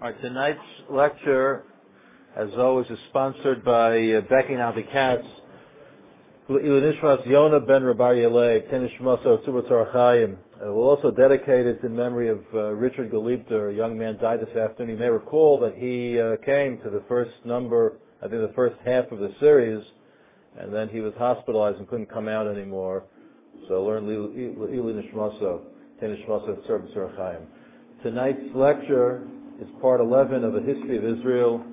All right, tonight's lecture, as always, is sponsored by Becky Navi Katz. Yona ben Rabbi Yelei, Tenishmaso Tzubatzar Chaim. We'll also dedicate it in memory of Richard Galipter, a young man died this afternoon. You may recall that he came to the first number, I think the first half of the series, and then he was hospitalized and couldn't come out anymore. So learn Ili Nishmaso, Tenishmaso Tzubatzar Chaim. Tonight's lecture is part 11 of a history of Israel,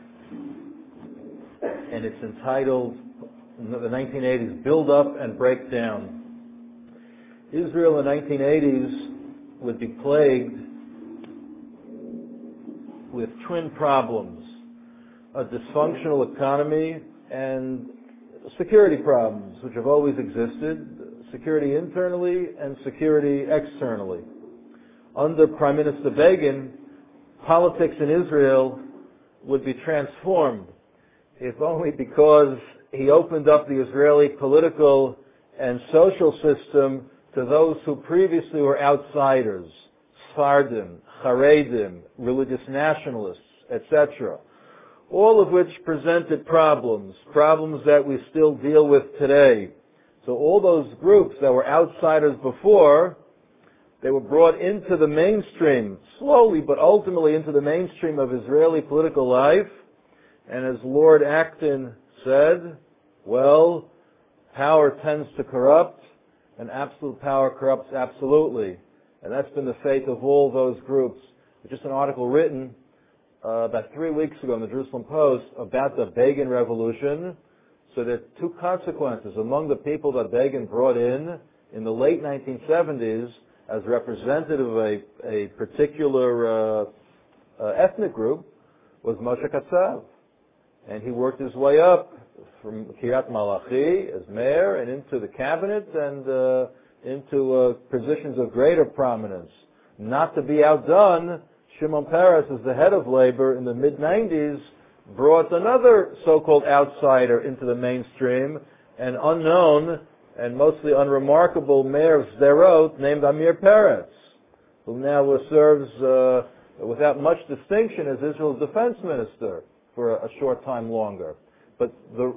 and it's entitled the 1980s, Build Up and Break Down. Israel in the 1980s would be plagued with twin problems, a dysfunctional economy and security problems, which have always existed, security internally and security externally. Under Prime Minister Begin, politics in Israel would be transformed, if only because he opened up the Israeli political and social system to those who previously were outsiders, Sfardim, Haredim, religious nationalists, etc., all of which presented problems that we still deal with today. So all those groups that were outsiders before, they were brought into the mainstream, slowly but ultimately into the mainstream of Israeli political life. And as Lord Acton said, well, power tends to corrupt, and absolute power corrupts absolutely. And that's been the fate of all those groups. Just an article written about 3 weeks ago in the Jerusalem Post about the Begin Revolution. So there are two consequences. Among the people that Begin brought in the late 1970s, as representative of a particular ethnic group, was Moshe Katsav. And he worked his way up from Kiryat Malachi as mayor and into the cabinet and into positions of greater prominence. Not to be outdone, Shimon Peres, as the head of labor in the mid-90s, brought another so-called outsider into the mainstream, an unknown and mostly unremarkable mayor of Sderot named Amir Peretz, who now serves without much distinction as Israel's defense minister for a short time longer. But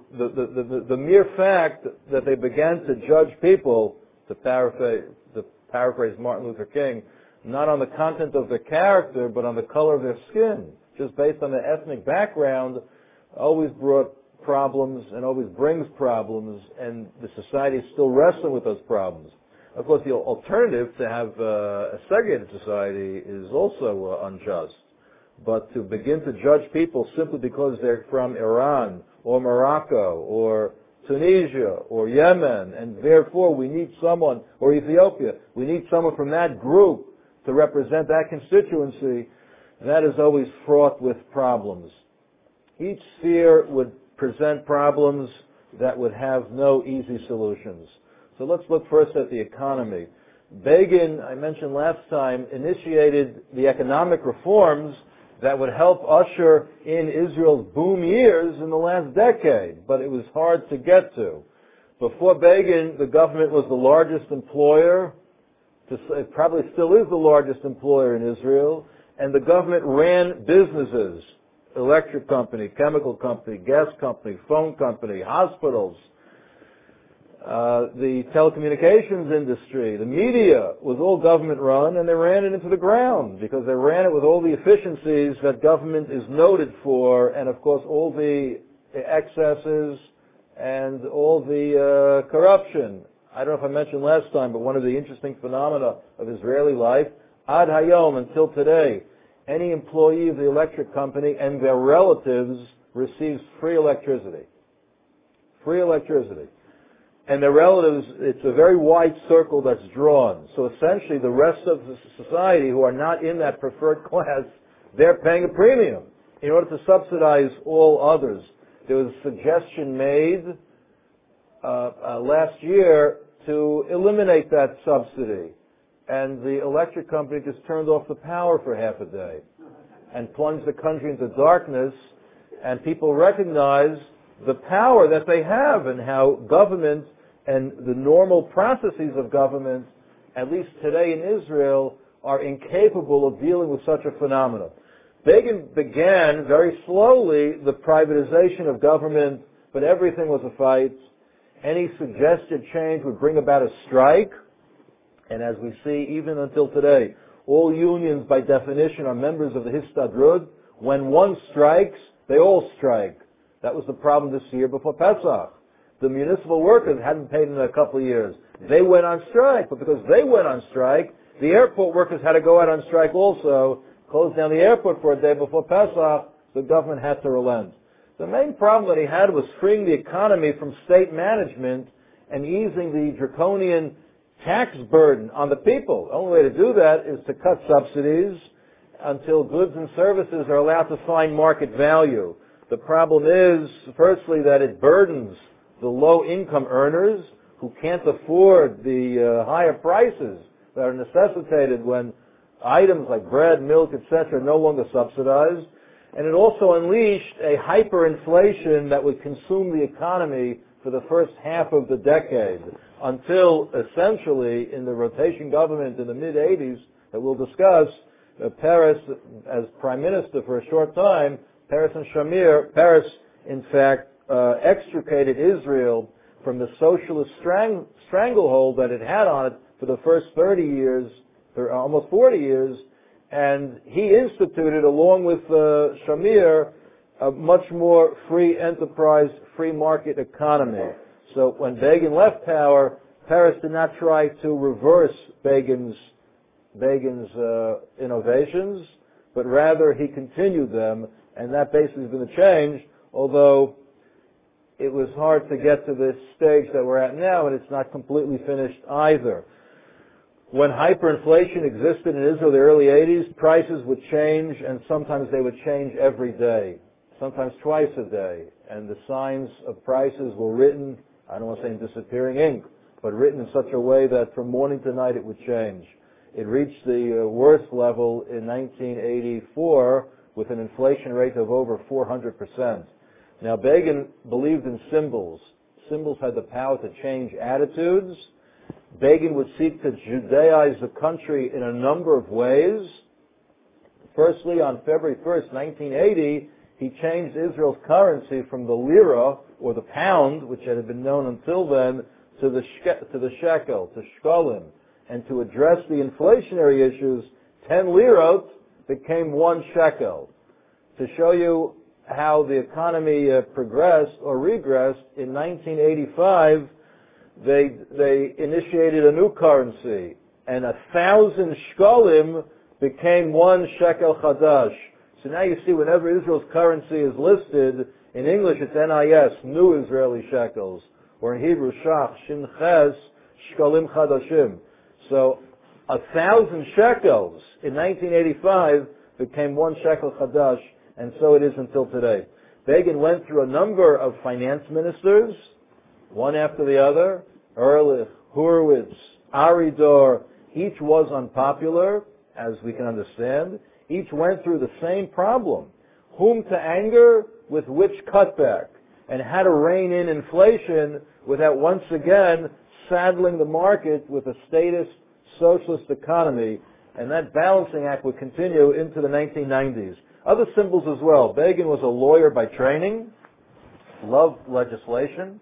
the mere fact that they began to judge people, to paraphrase Martin Luther King, not on the content of their character, but on the color of their skin, just based on their ethnic background, always brought problems and always brings problems, and the society is still wrestling with those problems. Of course, the alternative to have a segregated society is also unjust. But to begin to judge people simply because they're from Iran or Morocco or Tunisia or Yemen, and therefore we need someone, or Ethiopia, we need someone from that group to represent that constituency, that is always fraught with problems. Each sphere would present problems that would have no easy solutions. So let's look first at the economy. Begin, I mentioned last time, initiated the economic reforms that would help usher in Israel's boom years in the last decade, but it was hard to get to. Before Begin, the government was the largest employer, it probably still is the largest employer in Israel, and the government ran businesses, electric company, chemical company, gas company, phone company, hospitals, the telecommunications industry, the media was all government run, and they ran it into the ground because they ran it with all the efficiencies that government is noted for, and of course all the excesses and all the corruption. I don't know if I mentioned last time, but one of the interesting phenomena of Israeli life, ad hayom, until today, any employee of the electric company and their relatives receives free electricity. Free electricity. And their relatives, it's a very wide circle that's drawn. So essentially the rest of the society who are not in that preferred class, they're paying a premium in order to subsidize all others. There was a suggestion made last year to eliminate that subsidy. And the electric company just turned off the power for half a day and plunged the country into darkness, and people recognize the power that they have and how government and the normal processes of government, at least today in Israel, are incapable of dealing with such a phenomenon. Begin began very slowly the privatization of government, but everything was a fight. Any suggested change would bring about a strike, and as we see even until today, all unions by definition are members of the Histadrut. When one strikes, they all strike. That was the problem this year before Pesach. The municipal workers hadn't paid in a couple of years. They went on strike, but because they went on strike, the airport workers had to go out on strike also, close down the airport for a day before Pesach. The government had to relent. The main problem that he had was freeing the economy from state management and easing the draconian tax burden on the people. The only way to do that is to cut subsidies until goods and services are allowed to find market value. The problem is, firstly, that it burdens the low-income earners who can't afford the higher prices that are necessitated when items like bread, milk, etc. are no longer subsidized. And it also unleashed a hyperinflation that would consume the economy for the first half of the decade until essentially in the rotation government in the mid-80s that we'll discuss, Peres as prime minister for a short time, Peres and Shamir, Peres in fact extricated Israel from the socialist stranglehold that it had on it for the first 30 years, or almost 40 years, and he instituted, along with Shamir, a much more free enterprise, free market economy. So when Begin left power, Peres did not try to reverse Begin's innovations, but rather he continued them, and that basically has been a change, although it was hard to get to this stage that we're at now, and it's not completely finished either. When hyperinflation existed in Israel in the early 80s, prices would change, and sometimes they would change every day, sometimes twice a day, and the signs of prices were written, I don't want to say in disappearing ink, but written in such a way that from morning to night it would change. It reached the worst level in 1984 with an inflation rate of over 400%. Now, Begin believed in symbols. Symbols had the power to change attitudes. Begin would seek to Judaize the country in a number of ways. Firstly, on February 1st, 1980, he changed Israel's currency from the lira, or the pound, which had been known until then, to the shekel, to shkolim. And to address the inflationary issues, 10 lirot became 1 shekel. To show you how the economy progressed or regressed, in 1985, they initiated a new currency, and 1,000 shkolim became 1 shekel chadash. So now you see, whenever Israel's currency is listed, in English it's NIS, New Israeli Shekels, or in Hebrew, Shach, Shin Ches, Shkolim Chadashim. So 1,000 shekels in 1985 became 1 shekel chadash, and so it is until today. Begin went through a number of finance ministers, one after the other, Ehrlich, Horowitz, Aridor. Each was unpopular, as we can understand. Each went through the same problem. Whom to anger with which cutback, and how to rein in inflation without once again saddling the market with a statist socialist economy, and that balancing act would continue into the 1990s. Other symbols as well. Begin was a lawyer by training, loved legislation,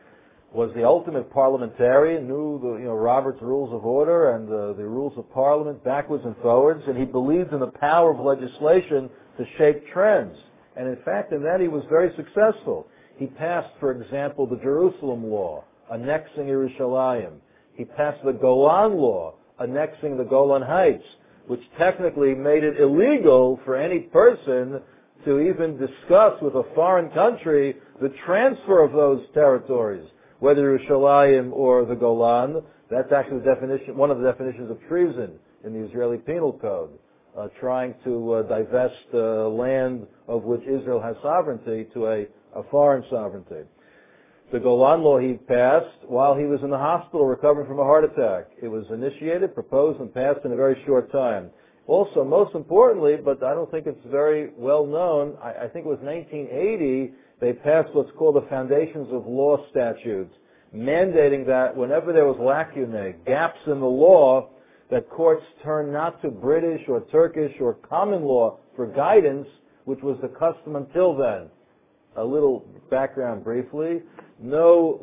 was the ultimate parliamentarian, knew the Robert's Rules of Order and the rules of Parliament backwards and forwards, and he believed in the power of legislation to shape trends. And in fact, in that he was very successful. He passed, for example, the Jerusalem Law, annexing Yerushalayim. He passed the Golan Law, annexing the Golan Heights, which technically made it illegal for any person to even discuss with a foreign country the transfer of those territories, whether Yerushalayim or the Golan. That's actually the definition, one of the definitions of treason in the Israeli Penal Code, trying to divest land of which Israel has sovereignty to a foreign sovereignty. The Golan Law he passed while he was in the hospital recovering from a heart attack. It was initiated, proposed, and passed in a very short time. Also, most importantly, but I don't think it's very well known, I think it was 1980, they passed what's called the Foundations of Law statutes, mandating that whenever there was lacunae, gaps in the law, that courts turn not to British or Turkish or common law for guidance, which was the custom until then. A little background briefly. No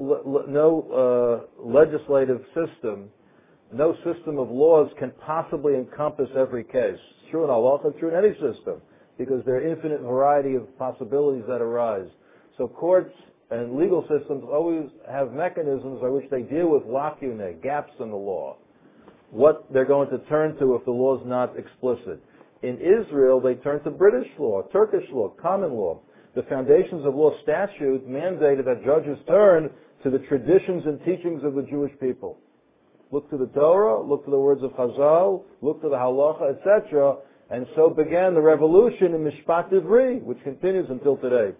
legislative system, no system of laws can possibly encompass every case. It's true in halacha, true in any system, because there are infinite variety of possibilities that arise. So courts and legal systems always have mechanisms by which they deal with lacunae, gaps in the law, what they're going to turn to if the law is not explicit. In Israel, they turn to British law, Turkish law, common law. The foundations of law statute mandated that judges turn to the traditions and teachings of the Jewish people. Look to the Torah, look to the words of Chazal, look to the halacha, etc. And so began the revolution in Mishpat Ivri, which continues until today.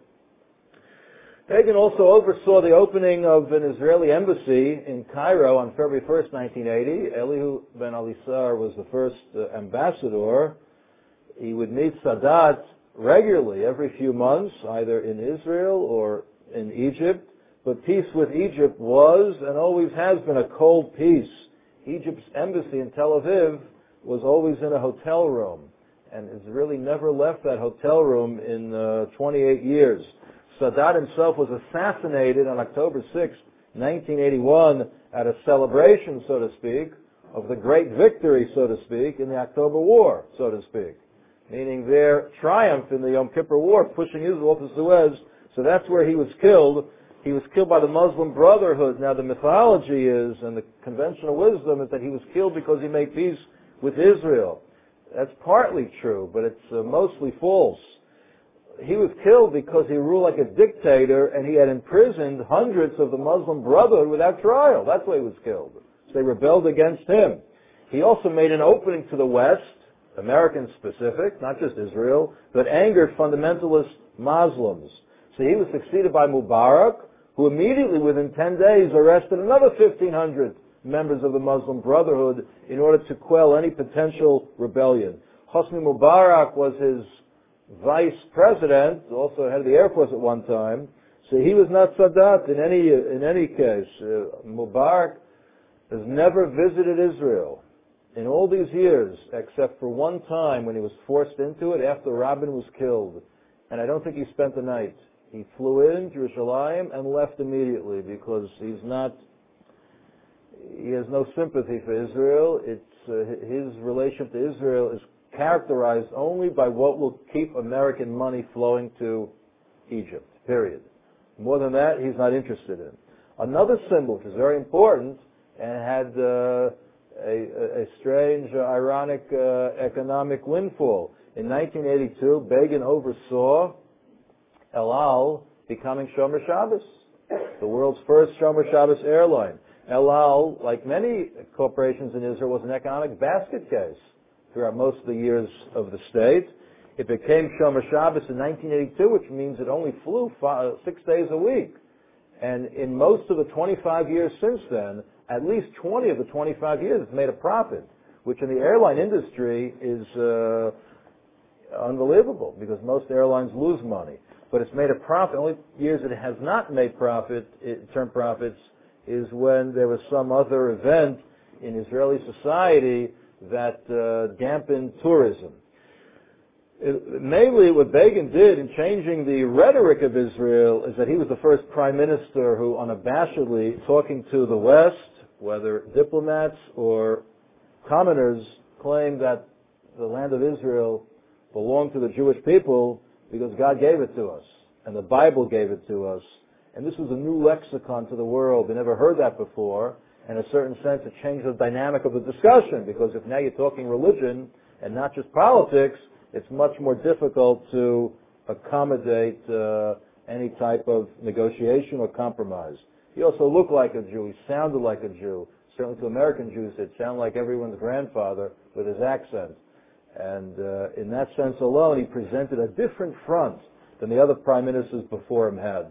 Begin also oversaw the opening of an Israeli embassy in Cairo on February 1st, 1980. Elihu ben Alisar was the first ambassador. He would meet Sadat regularly, every few months, either in Israel or in Egypt. But peace with Egypt was and always has been a cold peace. Egypt's embassy in Tel Aviv was always in a hotel room and has really never left that hotel room in 28 years. Sadat himself was assassinated on October 6, 1981, at a celebration, so to speak, of the great victory, so to speak, in the October War, so to speak, meaning their triumph in the Yom Kippur War, pushing Israel off the Suez. So that's where he was killed. He was killed by the Muslim Brotherhood. Now the mythology is, and the conventional wisdom is that he was killed because he made peace with Israel. That's partly true, but it's mostly false. He was killed because he ruled like a dictator and he had imprisoned hundreds of the Muslim Brotherhood without trial. That's why he was killed. So they rebelled against him. He also made an opening to the West, American specific, not just Israel, that angered fundamentalist Muslims. So he was succeeded by Mubarak, who immediately within 10 days arrested another 1,500 members of the Muslim Brotherhood in order to quell any potential rebellion. Hosni Mubarak was his vice president, also head of the Air Force at one time. So he was not Sadat in any case. Mubarak has never visited Israel in all these years, except for one time when he was forced into it after Rabin was killed. And I don't think he spent the night. He flew in Jerusalem and left immediately because he has no sympathy for Israel. His relation to Israel is characterized only by what will keep American money flowing to Egypt, period. More than that, he's not interested in. Another symbol, which is very important, and had a strange, ironic economic windfall. In 1982, Begin oversaw El Al becoming Shomer Shabbos, the world's first Shomer Shabbos airline. El Al, like many corporations in Israel, was an economic basket case throughout most of the years of the state. It became Shomer Shabbos in 1982, which means it only flew 6 days a week. And in most of the 25 years since then, at least 20 of the 25 years, it's made a profit, which in the airline industry is unbelievable because most airlines lose money. But it's made a profit. The only years it has not made profits is when there was some other event in Israeli society that dampened tourism. Mainly what Begin did in changing the rhetoric of Israel is that he was the first prime minister who unabashedly, talking to the West, whether diplomats or commoners, claimed that the land of Israel belonged to the Jewish people because God gave it to us and the Bible gave it to us. And this was a new lexicon to the world. They never heard that before. In a certain sense, it changed the dynamic of the discussion, because if now you're talking religion and not just politics, it's much more difficult to accommodate any type of negotiation or compromise. He also looked like a Jew. He sounded like a Jew. Certainly to American Jews, it sounded like everyone's grandfather with his accent. And in that sense alone, he presented a different front than the other prime ministers before him had.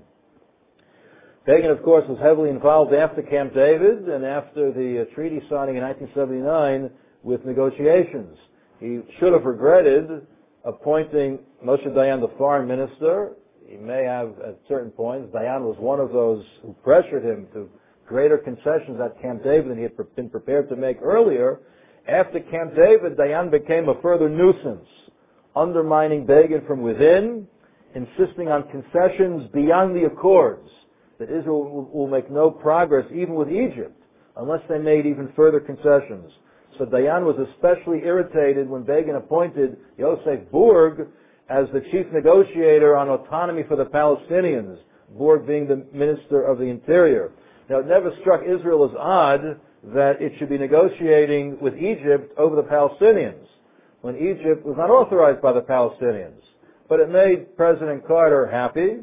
Begin, of course, was heavily involved after Camp David and after the treaty signing in 1979 with negotiations. He should have regretted appointing Moshe Dayan the foreign minister. He may have at certain points. Dayan was one of those who pressured him to greater concessions at Camp David than he had been prepared to make earlier. After Camp David, Dayan became a further nuisance, undermining Begin from within, insisting on concessions beyond the accords, that Israel will make no progress even with Egypt unless they made even further concessions. So Dayan was especially irritated when Begin appointed Yosef Burg as the chief negotiator on autonomy for the Palestinians, Burg being the Minister of the Interior. Now, it never struck Israel as odd that it should be negotiating with Egypt over the Palestinians, when Egypt was not authorized by the Palestinians. But it made President Carter happy.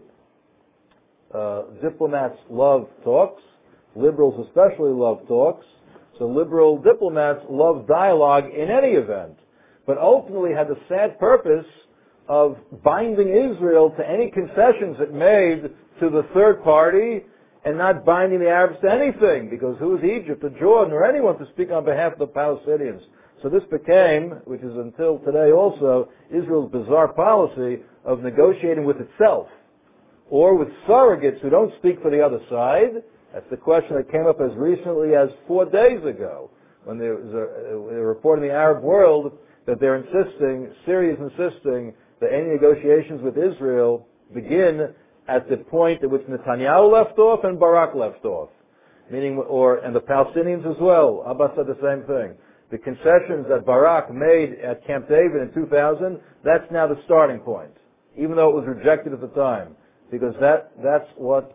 Diplomats love talks. Liberals especially love talks. So liberal diplomats love dialogue in any event, but ultimately had the sad purpose of binding Israel to any concessions it made to the third party and not binding the Arabs to anything, because who is Egypt or Jordan or anyone to speak on behalf of the Palestinians? So this became, which is until today also, Israel's bizarre policy of negotiating with itself or with surrogates who don't speak for the other side. That's the question that came up as recently as 4 days ago, when there was a report in the Arab world that they're insisting, Syria is insisting, that any negotiations with Israel begin at the point at which Netanyahu left off and Barak left off, meaning, and the Palestinians as well. Abbas said the same thing. The concessions that Barak made at Camp David in 2000, that's now the starting point, even though it was rejected at the time, because that's what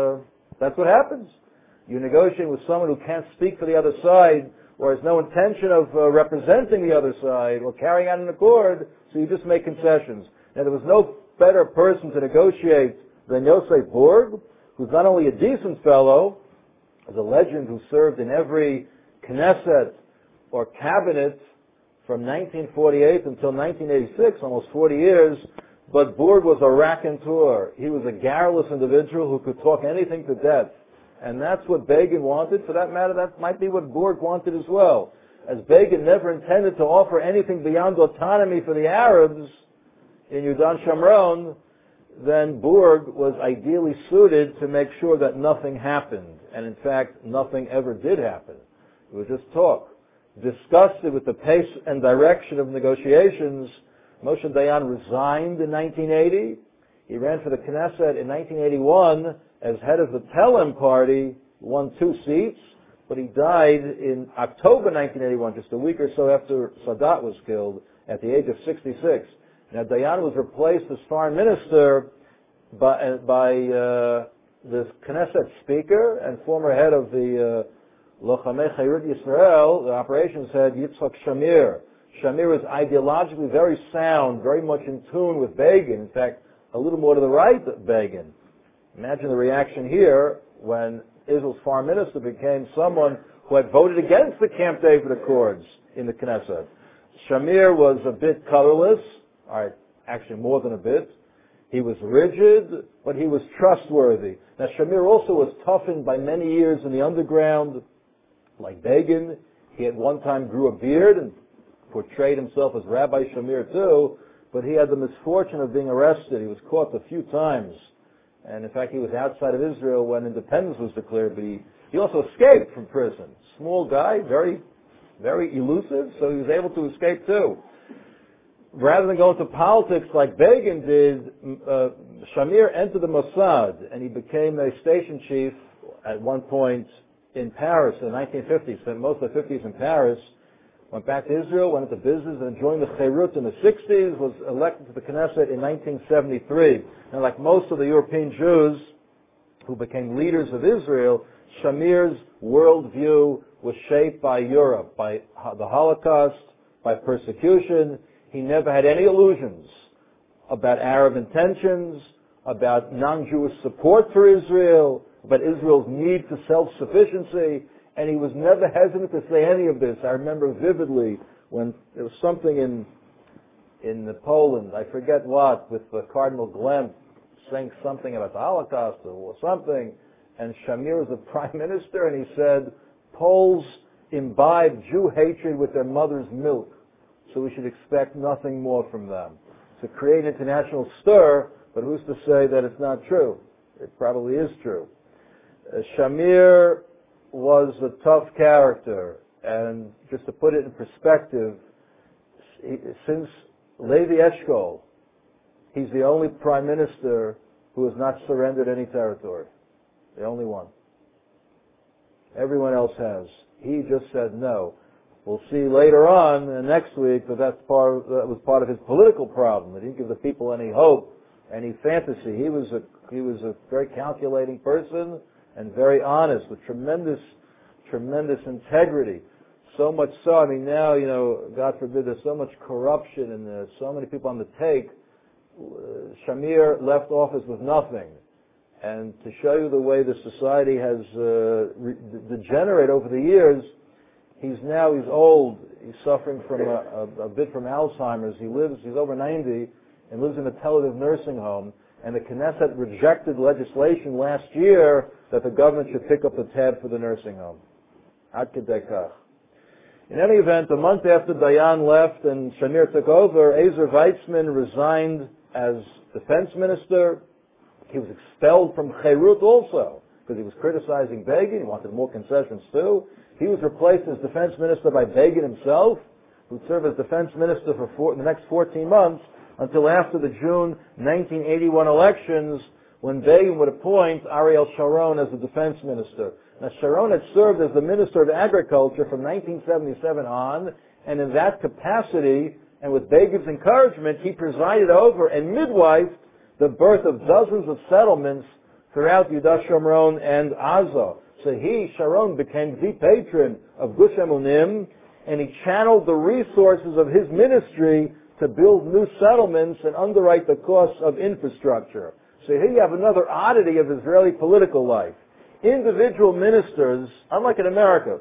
happens. You're negotiating with someone who can't speak for the other side or has no intention of representing the other side or carrying out an accord, so you just make concessions. Now, there was no better person to negotiate than Yosef Burg, who's not only a decent fellow, as a legend who served in every Knesset or cabinet from 1948 until 1986, almost 40 years, but Burg was a raconteur. He was a garrulous individual who could talk anything to death. And that's what Begin wanted. For that matter, that might be what Burg wanted as well. As Begin never intended to offer anything beyond autonomy for the Arabs in Yudan Shamron, then Burg was ideally suited to make sure that nothing happened. And in fact, nothing ever did happen. It was just talk. Disgusted with the pace and direction of negotiations, Moshe Dayan resigned in 1980. He ran for the Knesset in 1981 as head of the Telem party, won 2 seats, but he died in October 1981, just a week or so after Sadat was killed, at the age of 66. Now, Dayan was replaced as foreign minister by the Knesset speaker and former head of the Lochamei Chairut Yisrael, the operations head, Yitzhak Shamir. Shamir was ideologically very sound, very much in tune with Begin, in fact, a little more to the right of Begin. Imagine the reaction here when Israel's foreign minister became someone who had voted against the Camp David Accords in the Knesset. Shamir was a bit colorless, actually more than a bit. He was rigid, but he was trustworthy. Now, Shamir also was toughened by many years in the underground, like Begin. He at one time grew a beard and portrayed himself as Rabbi Shamir too, but he had the misfortune of being arrested. He was caught a few times. And in fact, he was outside of Israel when independence was declared, but he also escaped from prison. Small guy, very, very elusive, so he was able to escape too. Rather than go into politics like Begin did, Shamir entered the Mossad, and he became a station chief at one point in Paris in the 1950s. Spent most of the 50s in Paris. Went back to Israel, went into business, and joined the Chairut in the 60s, was elected to the Knesset in 1973. And like most of the European Jews who became leaders of Israel, Shamir's worldview was shaped by Europe, by the Holocaust, by persecution. He never had any illusions about Arab intentions, about non-Jewish support for Israel, about Israel's need for self-sufficiency. And he was never hesitant to say any of this. I remember vividly when there was something in Poland, I forget what, with Cardinal Glemp saying something about the Holocaust or something, and Shamir was the prime minister, and he said, Poles imbibe Jew hatred with their mother's milk, so we should expect nothing more from them. To create an international stir, but who's to say that it's not true? It probably is true. Shamir was a tough character, And just to put it in perspective, since Levi Eshkol, he's the only prime minister who has not surrendered any territory. The only one. Everyone else has. He just said no. We'll see later on next week that that was part of his political problem. That he didn't give the people any hope, any fantasy. He was a very calculating person and very honest with tremendous integrity. So much so, I mean, now, God forbid, there's so much corruption and there's so many people on the take. Shamir left office with nothing. And to show you the way the society has degenerated over the years, he's old. He's suffering from a bit from Alzheimer's. He's over 90 and lives in a Tel Aviv nursing home. And the Knesset rejected legislation last year that the government should pick up the tab for the nursing home. Ad kedei kach. In any event, a month after Dayan left and Shamir took over, Ezer Weizman resigned as defense minister. He was expelled from Cherut also because he was criticizing Begin. He wanted more concessions too. He was replaced as defense minister by Begin himself, who would serve as defense minister for the next 14 months until after the June 1981 elections, when Begin would appoint Ariel Sharon as the defense minister. Now, Sharon had served as the Minister of Agriculture from 1977 on, and in that capacity, and with Begin's encouragement, he presided over and midwifed the birth of dozens of settlements throughout Yudah Shomron and Gaza. So Sharon, became the patron of Gush Emunim, and he channeled the resources of his ministry to build new settlements and underwrite the costs of infrastructure. So here you have another oddity of Israeli political life. Individual ministers, unlike in America,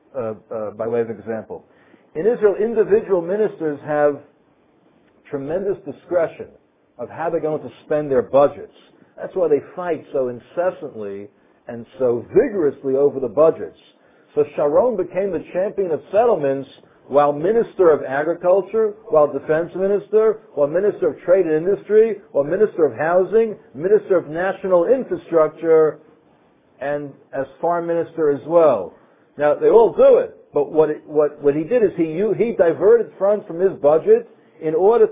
by way of example, in Israel, individual ministers have tremendous discretion of how they're going to spend their budgets. That's why they fight so incessantly and so vigorously over the budgets. So Sharon became the champion of settlements while Minister of Agriculture, while Defense Minister, while Minister of Trade and Industry, while Minister of Housing, Minister of National Infrastructure, and as Foreign Minister as well. Now, they all do it, but what he did is he diverted funds from his budget in order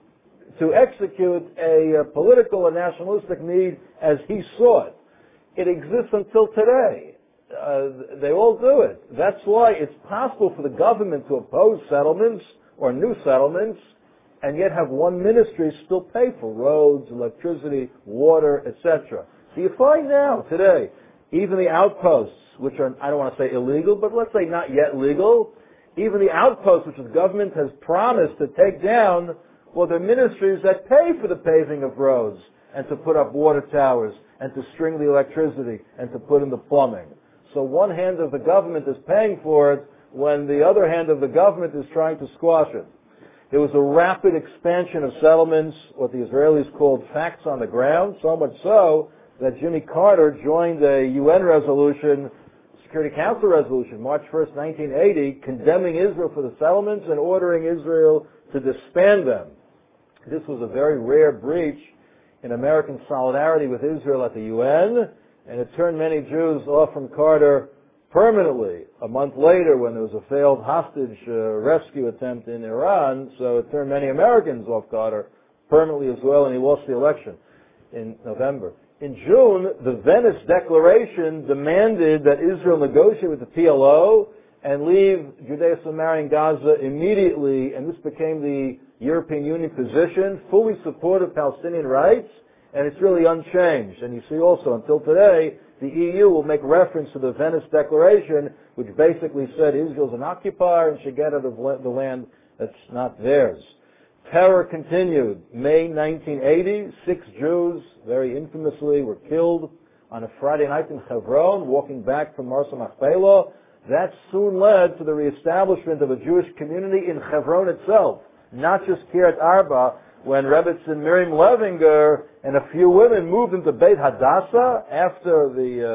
to execute a political and nationalistic need as he saw it. It exists until today. They all do it. That's why it's possible for the government to oppose settlements or new settlements and yet have one ministry still pay for roads, electricity, water, etc. So you find now, today, even the outposts, which are, I don't want to say illegal, but let's say not yet legal, even the outposts which the government has promised to take down, well, they're ministries that pay for the paving of roads and to put up water towers and to string the electricity and to put in the plumbing. So one hand of the government is paying for it when the other hand of the government is trying to squash it. There was a rapid expansion of settlements, what the Israelis called facts on the ground, so much so that Jimmy Carter joined a UN resolution, Security Council resolution, March 1st, 1980, condemning Israel for the settlements and ordering Israel to disband them. This was a very rare breach in American solidarity with Israel at the UN, and it turned many Jews off from Carter permanently. A month later, when there was a failed hostage rescue attempt in Iran, so it turned many Americans off Carter permanently as well, and he lost the election in November. In June, the Venice Declaration demanded that Israel negotiate with the PLO and leave Judea-Samaria and Gaza immediately, and this became the European Union position, fully supportive Palestinian rights, and it's really unchanged. And you see also, until today, the EU will make reference to the Venice Declaration, which basically said Israel's an occupier and should get out of the land that's not theirs. Terror continued. May 1980, 6 Jews, very infamously, were killed on a Friday night in Hebron, walking back from Marsa Machpelah. That soon led to the reestablishment of a Jewish community in Hebron itself, not just Kiryat Arba, when Rebbetzin Miriam Levinger and a few women moved into Beit Hadassah after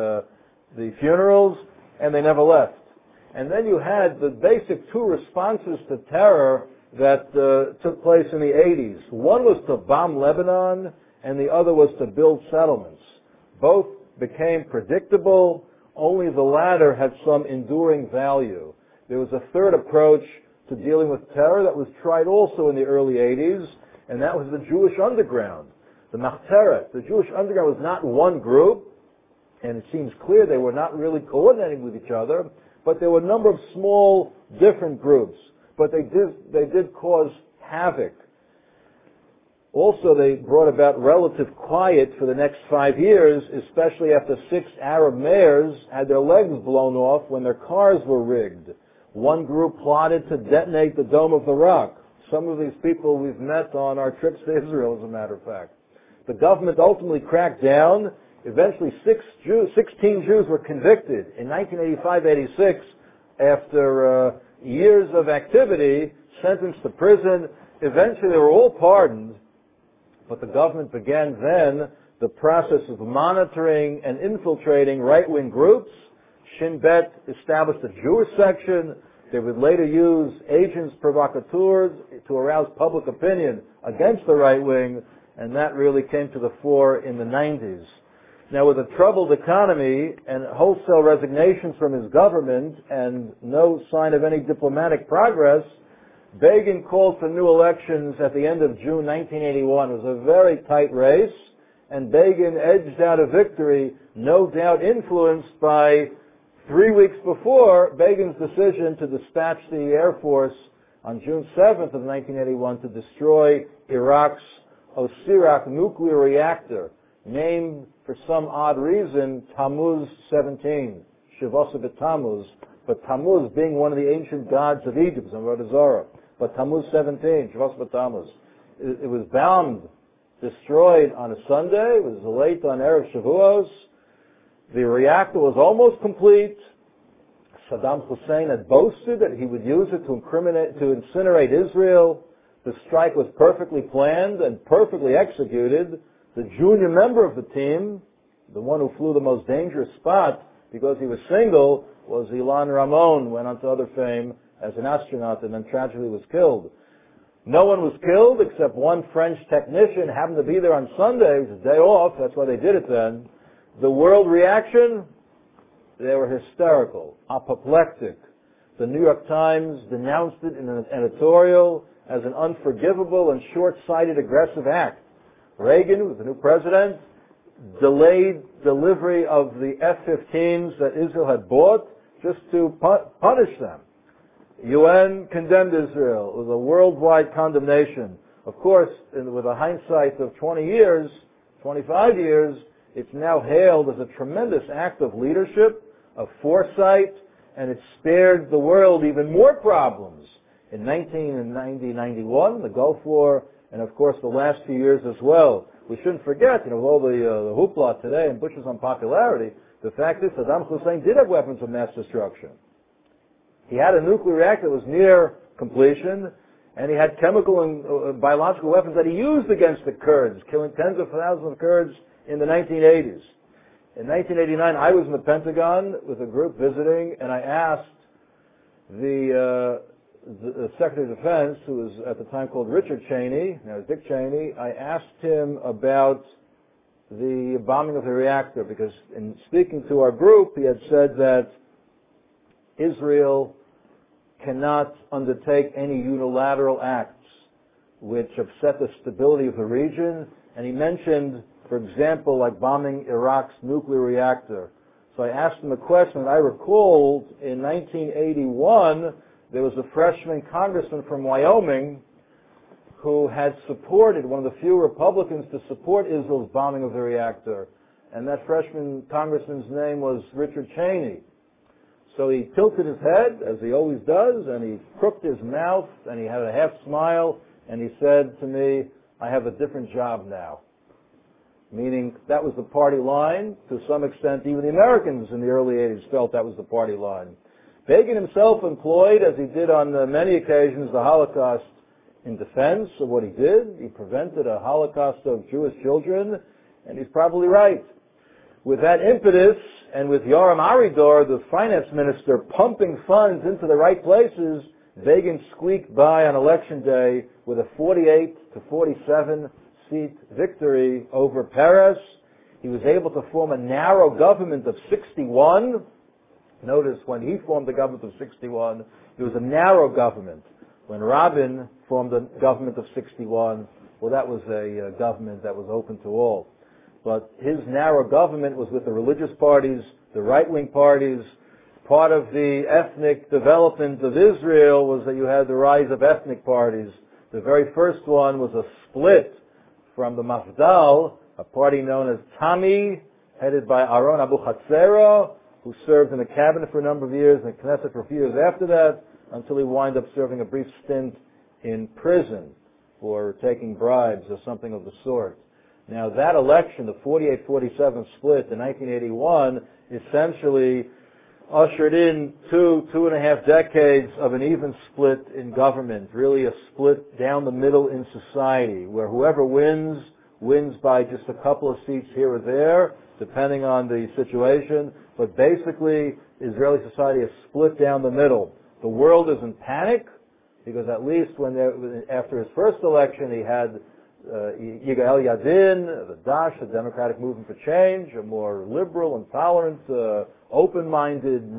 the funerals, and they never left. And then you had the basic two responses to terror that took place in the 80s. One was to bomb Lebanon, and the other was to build settlements. Both became predictable. Only the latter had some enduring value. There was a third approach to dealing with terror that was tried also in the early 80s, and that was the Jewish underground, the Machteret. The Jewish underground was not one group, and it seems clear they were not really coordinating with each other, but there were a number of small, different groups. But they did cause havoc. Also, they brought about relative quiet for the next 5 years, especially after 6 Arab mayors had their legs blown off when their cars were rigged. One group plotted to detonate the Dome of the Rock. Some of these people we've met on our trips to Israel, as a matter of fact. The government ultimately cracked down. Eventually, 16 Jews were convicted. In 1985-86, after years of activity, sentenced to prison. Eventually, they were all pardoned, but the government began then the process of monitoring and infiltrating right-wing groups. Shin Bet established a Jewish section. They would later use agents provocateurs to arouse public opinion against the right wing, and that really came to the fore in the 90s. Now, with a troubled economy and wholesale resignations from his government and no sign of any diplomatic progress, Begin called for new elections at the end of June 1981. It was a very tight race, and Begin edged out a victory, no doubt influenced by 3 weeks before Begin's decision to dispatch the Air Force on June 7th of 1981 to destroy Iraq's Osirak nuclear reactor, named for some odd reason Tammuz 17, Shavasa B'Tammuz, but Tammuz being one of the ancient gods of Egypt, Avodah Zarah. But Tammuz 17, Shavasa B'Tammuz. It was bombed, destroyed on a Sunday. It was late on Erev Shavuos. The reactor was almost complete. Saddam Hussein had boasted that he would use it to incinerate Israel. The strike was perfectly planned and perfectly executed. The junior member of the team, the one who flew the most dangerous spot because he was single, was Ilan Ramon, went on to other fame as an astronaut and then tragically was killed. No one was killed except one French technician happened to be there on Sunday. It was a day off, that's why they did it then. The world reaction, they were hysterical, apoplectic. The New York Times denounced it in an editorial as an unforgivable and short-sighted aggressive act. Reagan, who was the new president, delayed delivery of the F-15s that Israel had bought just to punish them. UN condemned Israel. It was a worldwide condemnation. Of course, with a hindsight of 20 years, 25 years, it's now hailed as a tremendous act of leadership, of foresight, and it spared the world even more problems. In 1990-91, the Gulf War, and of course the last few years as well. We shouldn't forget, with all the hoopla today and Bush's unpopularity, the fact is Saddam Hussein did have weapons of mass destruction. He had a nuclear reactor that was near completion, and he had chemical and biological weapons that he used against the Kurds, killing tens of thousands of Kurds in the 1980s. In 1989, I was in the Pentagon with a group visiting, and I asked the Secretary of Defense, who was at the time called Richard Cheney, now Dick Cheney, I asked him about the bombing of the reactor, because in speaking to our group, he had said that Israel cannot undertake any unilateral acts which upset the stability of the region, and he mentioned, for example, like bombing Iraq's nuclear reactor. So I asked him a question, and I recalled in 1981, there was a freshman congressman from Wyoming who had supported, one of the few Republicans to support Israel's bombing of the reactor. And that freshman congressman's name was Richard Cheney. So he tilted his head, as he always does, and he crooked his mouth, and he had a half smile, and he said to me, I have a different job now. Meaning that was the party line. To some extent, even the Americans in the early 80s felt that was the party line. Begin himself employed, as he did on many occasions, the Holocaust in defense of what he did. He prevented a Holocaust of Jewish children, and he's probably right. With that impetus, and with Yoram Aridor, the finance minister, pumping funds into the right places, Begin squeaked by on election day with a 48 to 47 seat victory over Peres. He was able to form a narrow government of 61, Notice when he formed the government of 61, it was a narrow government. When Rabin formed the government of 61, well, that was a government that was open to all. But his narrow government was with the religious parties, the right-wing parties. Part of the ethnic development of Israel was that you had the rise of ethnic parties. The very first one was a split from the Mafdal, a party known as Tami, headed by Aaron Abu Hatzera, who served in the cabinet for a number of years and the Knesset for a few years after that, until he wound up serving a brief stint in prison for taking bribes or something of the sort. Now that election, the 48-47 split in 1981, essentially ushered in two and a half decades of an even split in government, really a split down the middle in society, where whoever wins by just a couple of seats here or there, depending on the situation, but basically Israeli society is split down the middle. The world is in panic, because at least after his first election he had Yigael Yadin, the Daesh, the Democratic Movement for Change, a more liberal and tolerant, open-minded,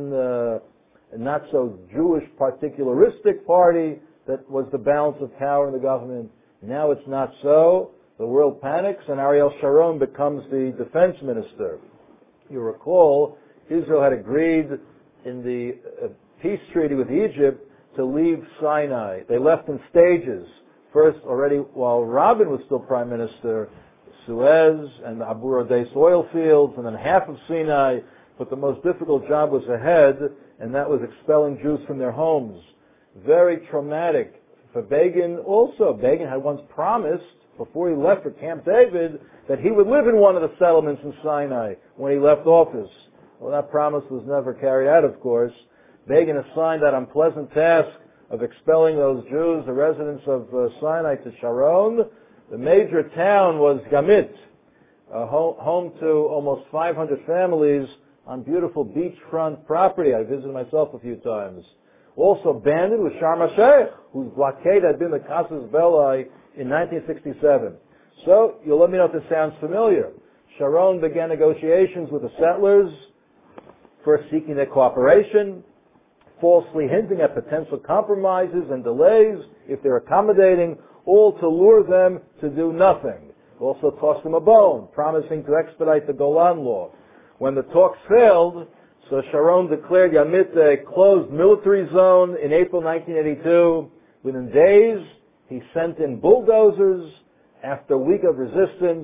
not so Jewish particularistic party that was the balance of power in the government. Now it's not so. The world panics, and Ariel Sharon becomes the defense minister. You recall, Israel had agreed in the peace treaty with Egypt to leave Sinai. They left in stages. First, already while Rabin was still prime minister, Suez and the Abu Rodeis oil fields, and then half of Sinai. But the most difficult job was ahead, and that was expelling Jews from their homes. Very traumatic for Begin also. Begin had once promised, before he left for Camp David, that he would live in one of the settlements in Sinai when he left office. Well, that promise was never carried out, of course. Begin assigned that unpleasant task of expelling those Jews, the residents of Sinai, to Sharon. The major town was Gamit, home to almost 500 families on beautiful beachfront property. I visited myself a few times. Also banded was Sharm el-Sheikh, whose blockade had been the Casus Belli in 1967. So, you'll let me know if this sounds familiar. Sharon began negotiations with the settlers, first seeking their cooperation, falsely hinting at potential compromises and delays if they're accommodating, all to lure them to do nothing. Also tossed them a bone, promising to expedite the Golan Law. When the talks failed, so Sharon declared Yamit a closed military zone in April 1982. Within days, he sent in bulldozers. After a week of resistance,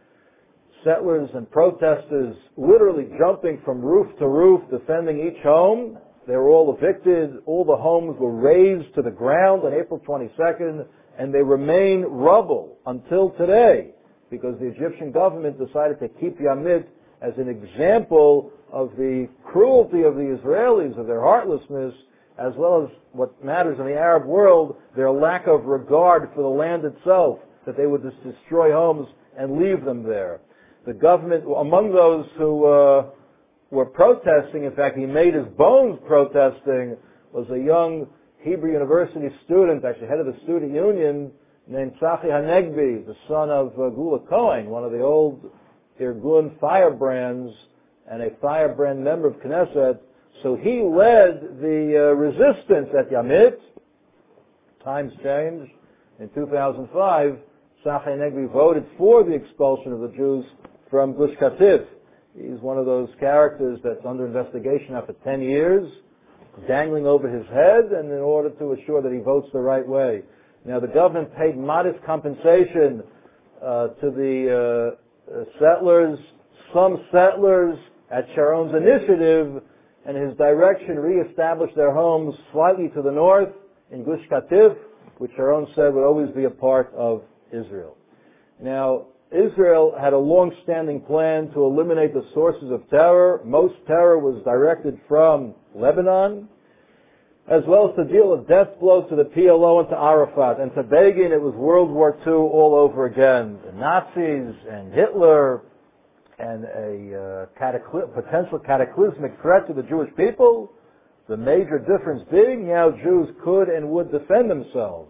settlers and protesters literally jumping from roof to roof, defending each home. They were all evicted. All the homes were razed to the ground on April 22nd, and they remain rubble until today, because the Egyptian government decided to keep Yamit as an example of the cruelty of the Israelis, of their heartlessness, as well as what matters in the Arab world, their lack of regard for the land itself, that they would just destroy homes and leave them there. The government, among those who were protesting, in fact, he made his bones protesting, was a young Hebrew University student, actually head of the student union, named Tzachi Hanegbi, the son of Gula Cohen, one of the old Irgun firebrands, and a firebrand member of Knesset. So he led the resistance at Yamit. Times changed. In 2005, Tzachi Hanegbi voted for the expulsion of the Jews from Gush Katif. He's one of those characters that's under investigation after 10 years, dangling over his head, and in order to assure that he votes the right way. Now, the government paid modest compensation to the settlers. Some settlers, at Sharon's initiative and his direction, reestablished their homes slightly to the north in Gush Katif, which Sharon said would always be a part of Israel. Now, Israel had a long-standing plan to eliminate the sources of terror. Most terror was directed from Lebanon, as well as to deal a death blow to the PLO and to Arafat. And to Begin, it was World War II all over again. The Nazis and Hitler and a potential cataclysmic threat to the Jewish people. The major difference being now Jews could and would defend themselves.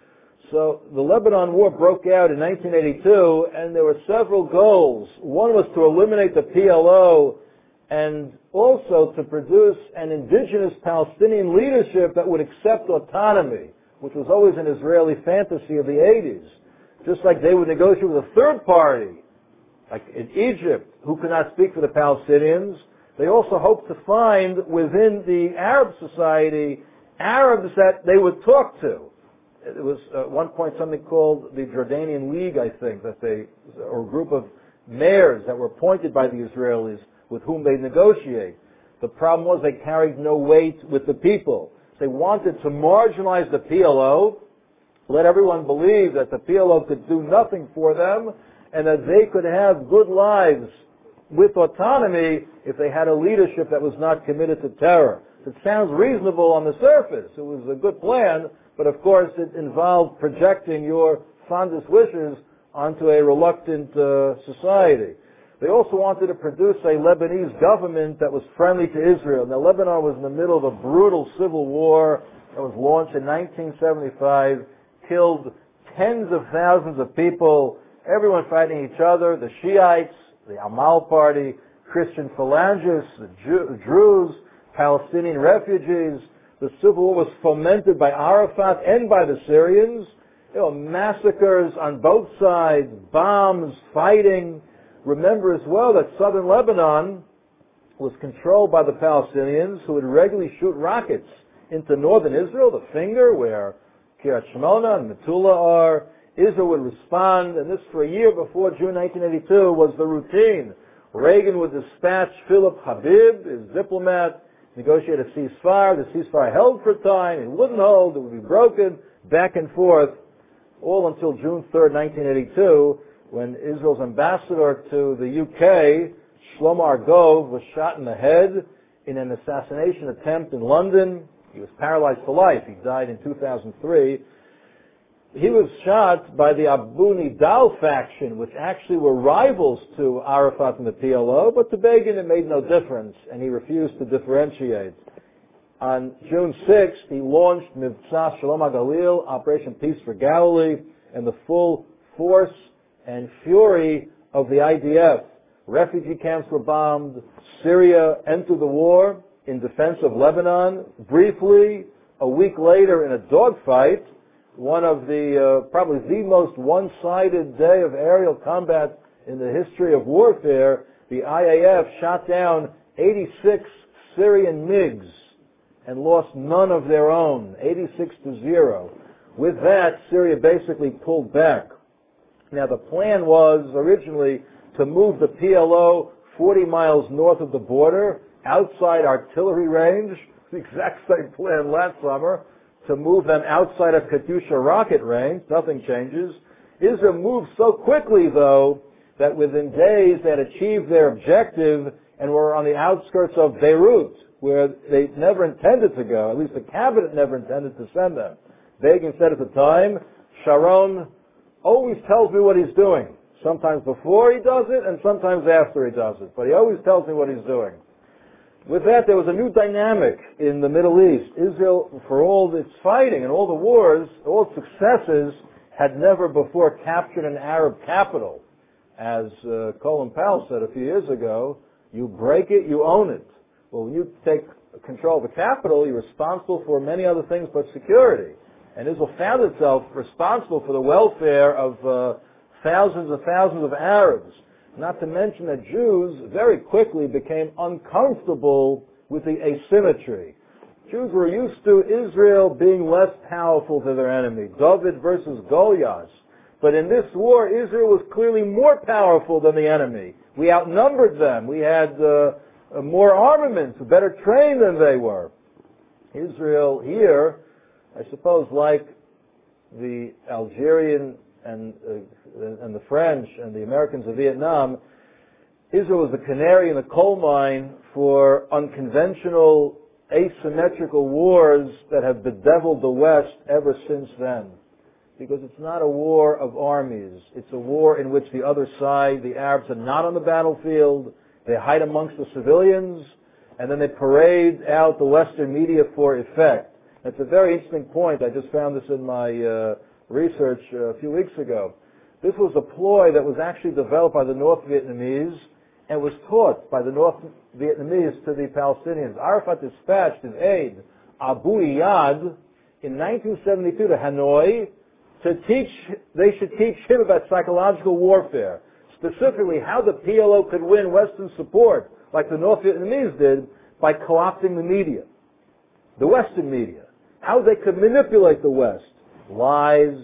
So the Lebanon War broke out in 1982, and there were several goals. One was to eliminate the PLO and also to produce an indigenous Palestinian leadership that would accept autonomy, which was always an Israeli fantasy of the 80s. Just like they would negotiate with a third party, like in Egypt, who could not speak for the Palestinians, they also hoped to find within the Arab society Arabs that they would talk to. It was at one point something called the Jordanian League, I think, or a group of mayors that were appointed by the Israelis with whom they negotiate. The problem was they carried no weight with the people. They wanted to marginalize the PLO, let everyone believe that the PLO could do nothing for them, and that they could have good lives with autonomy if they had a leadership that was not committed to terror. It sounds reasonable on the surface. It was a good plan, but of course it involved projecting your fondest wishes onto a reluctant society. They also wanted to produce a Lebanese government that was friendly to Israel. Now, Lebanon was in the middle of a brutal civil war that was launched in 1975, killed tens of thousands of people, everyone fighting each other, the Shiites, the Amal Party, Christian phalangists, the Druze, Palestinian refugees. The civil war was fomented by Arafat and by the Syrians. There were massacres on both sides, bombs, fighting. Remember as well that southern Lebanon was controlled by the Palestinians, who would regularly shoot rockets into northern Israel, the finger where Kiryat Shmona and Metula are. Israel would respond, and this for a year before June 1982 was the routine. Reagan would dispatch Philip Habib, his diplomat, negotiate a ceasefire. The ceasefire held for a time. It wouldn't hold. It would be broken, back and forth, all until June 3rd, 1982, when Israel's ambassador to the UK, Shlomo Argov, was shot in the head in an assassination attempt in London. He was paralyzed for life. He died in 2003. He was shot by the Abu Nidal faction, which actually were rivals to Arafat and the PLO, but to Begin it made no difference, and he refused to differentiate. On June 6th, he launched Mivtza Shalom HaGalil, Operation Peace for Galilee, and the full force and fury of the IDF. Refugee camps were bombed. Syria entered the war in defense of Lebanon. Briefly, a week later, in a dogfight, one of the, probably the most one-sided day of aerial combat in the history of warfare, the IAF shot down 86 Syrian MiGs and lost none of their own, 86-0. With that, Syria basically pulled back. Now, the plan was originally to move the PLO 40 miles north of the border, outside artillery range, the exact same plan last summer, to move them outside of Katyusha rocket range. Nothing changes. Israel moved so quickly, though, that within days they had achieved their objective and were on the outskirts of Beirut, where they never intended to go. At least the cabinet never intended to send them. Begin said at the time, Sharon always tells me what he's doing. Sometimes before he does it and sometimes after he does it. But he always tells me what he's doing. With that, there was a new dynamic in the Middle East. Israel, for all its fighting and all the wars, all its successes, had never before captured an Arab capital. As Colin Powell said a few years ago, you break it, you own it. Well, when you take control of the capital, you're responsible for many other things but security. And Israel found itself responsible for the welfare of thousands and thousands of Arabs. Not to mention that Jews very quickly became uncomfortable with the asymmetry. Jews were used to Israel being less powerful than their enemy, David versus Goliath. But in this war, Israel was clearly more powerful than the enemy. We outnumbered them. We had more armaments, better trained than they were. Israel here, I suppose, like the Algerian and the French and the Americans of Vietnam, Israel was the canary in the coal mine for unconventional, asymmetrical wars that have bedeviled the West ever since then. Because it's not a war of armies. It's a war in which the other side, the Arabs, are not on the battlefield. They hide amongst the civilians, and then they parade out the Western media for effect. That's a very interesting point. I just found this in my research a few weeks ago. This was a ploy that was actually developed by the North Vietnamese and was taught by the North Vietnamese to the Palestinians. Arafat dispatched his aide, Abu Iyad, in 1972 to Hanoi they should teach him about psychological warfare, specifically how the PLO could win Western support, like the North Vietnamese did, by co-opting the media, the Western media, how they could manipulate the West, lies,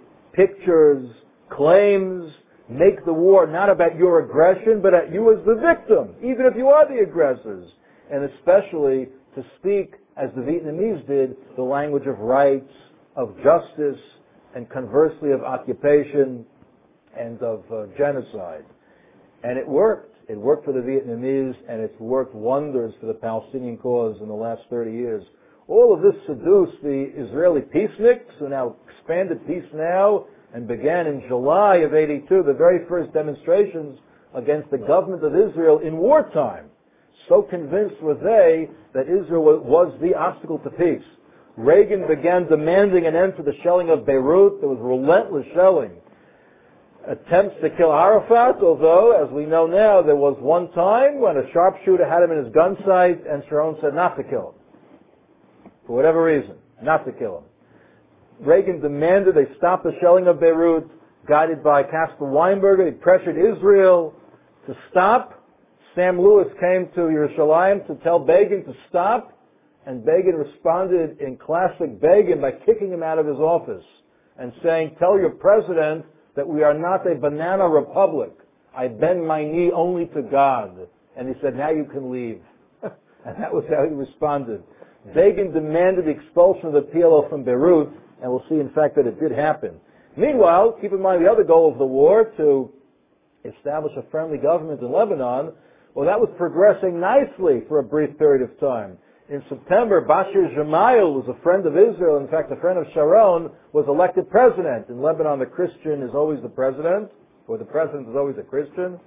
pictures, claims, make the war not about your aggression, but at you as the victim, even if you are the aggressors, and especially to speak, as the Vietnamese did, the language of rights, of justice, and conversely of occupation and of genocide. And it worked. It worked for the Vietnamese, and it's worked wonders for the Palestinian cause in the last 30 years. All of this seduced the Israeli peaceniks, who now expanded Peace Now, and began in July of '82 the very first demonstrations against the government of Israel in wartime. So convinced were they that Israel was the obstacle to peace. Reagan began demanding an end to the shelling of Beirut. There was relentless shelling. Attempts to kill Arafat, although, as we know now, there was one time when a sharpshooter had him in his gun sight and Sharon said not to kill him. For whatever reason, not to kill him. Reagan demanded they stop the shelling of Beirut, guided by Caspar Weinberger. He pressured Israel to stop. Sam Lewis came to Yerushalayim to tell Begin to stop, and Begin responded in classic Begin by kicking him out of his office and saying, "Tell your president that we are not a banana republic. I bend my knee only to God." And he said, "Now you can leave." And that was how he responded. Begin demanded the expulsion of the PLO from Beirut, and we'll see, in fact, that it did happen. Meanwhile, keep in mind the other goal of the war, to establish a friendly government in Lebanon, well, that was progressing nicely for a brief period of time. In September, Bashir Gemayel was a friend of Israel, in fact, a friend of Sharon, was elected president. In Lebanon, the Christian is always the president, or the president is always a Christian.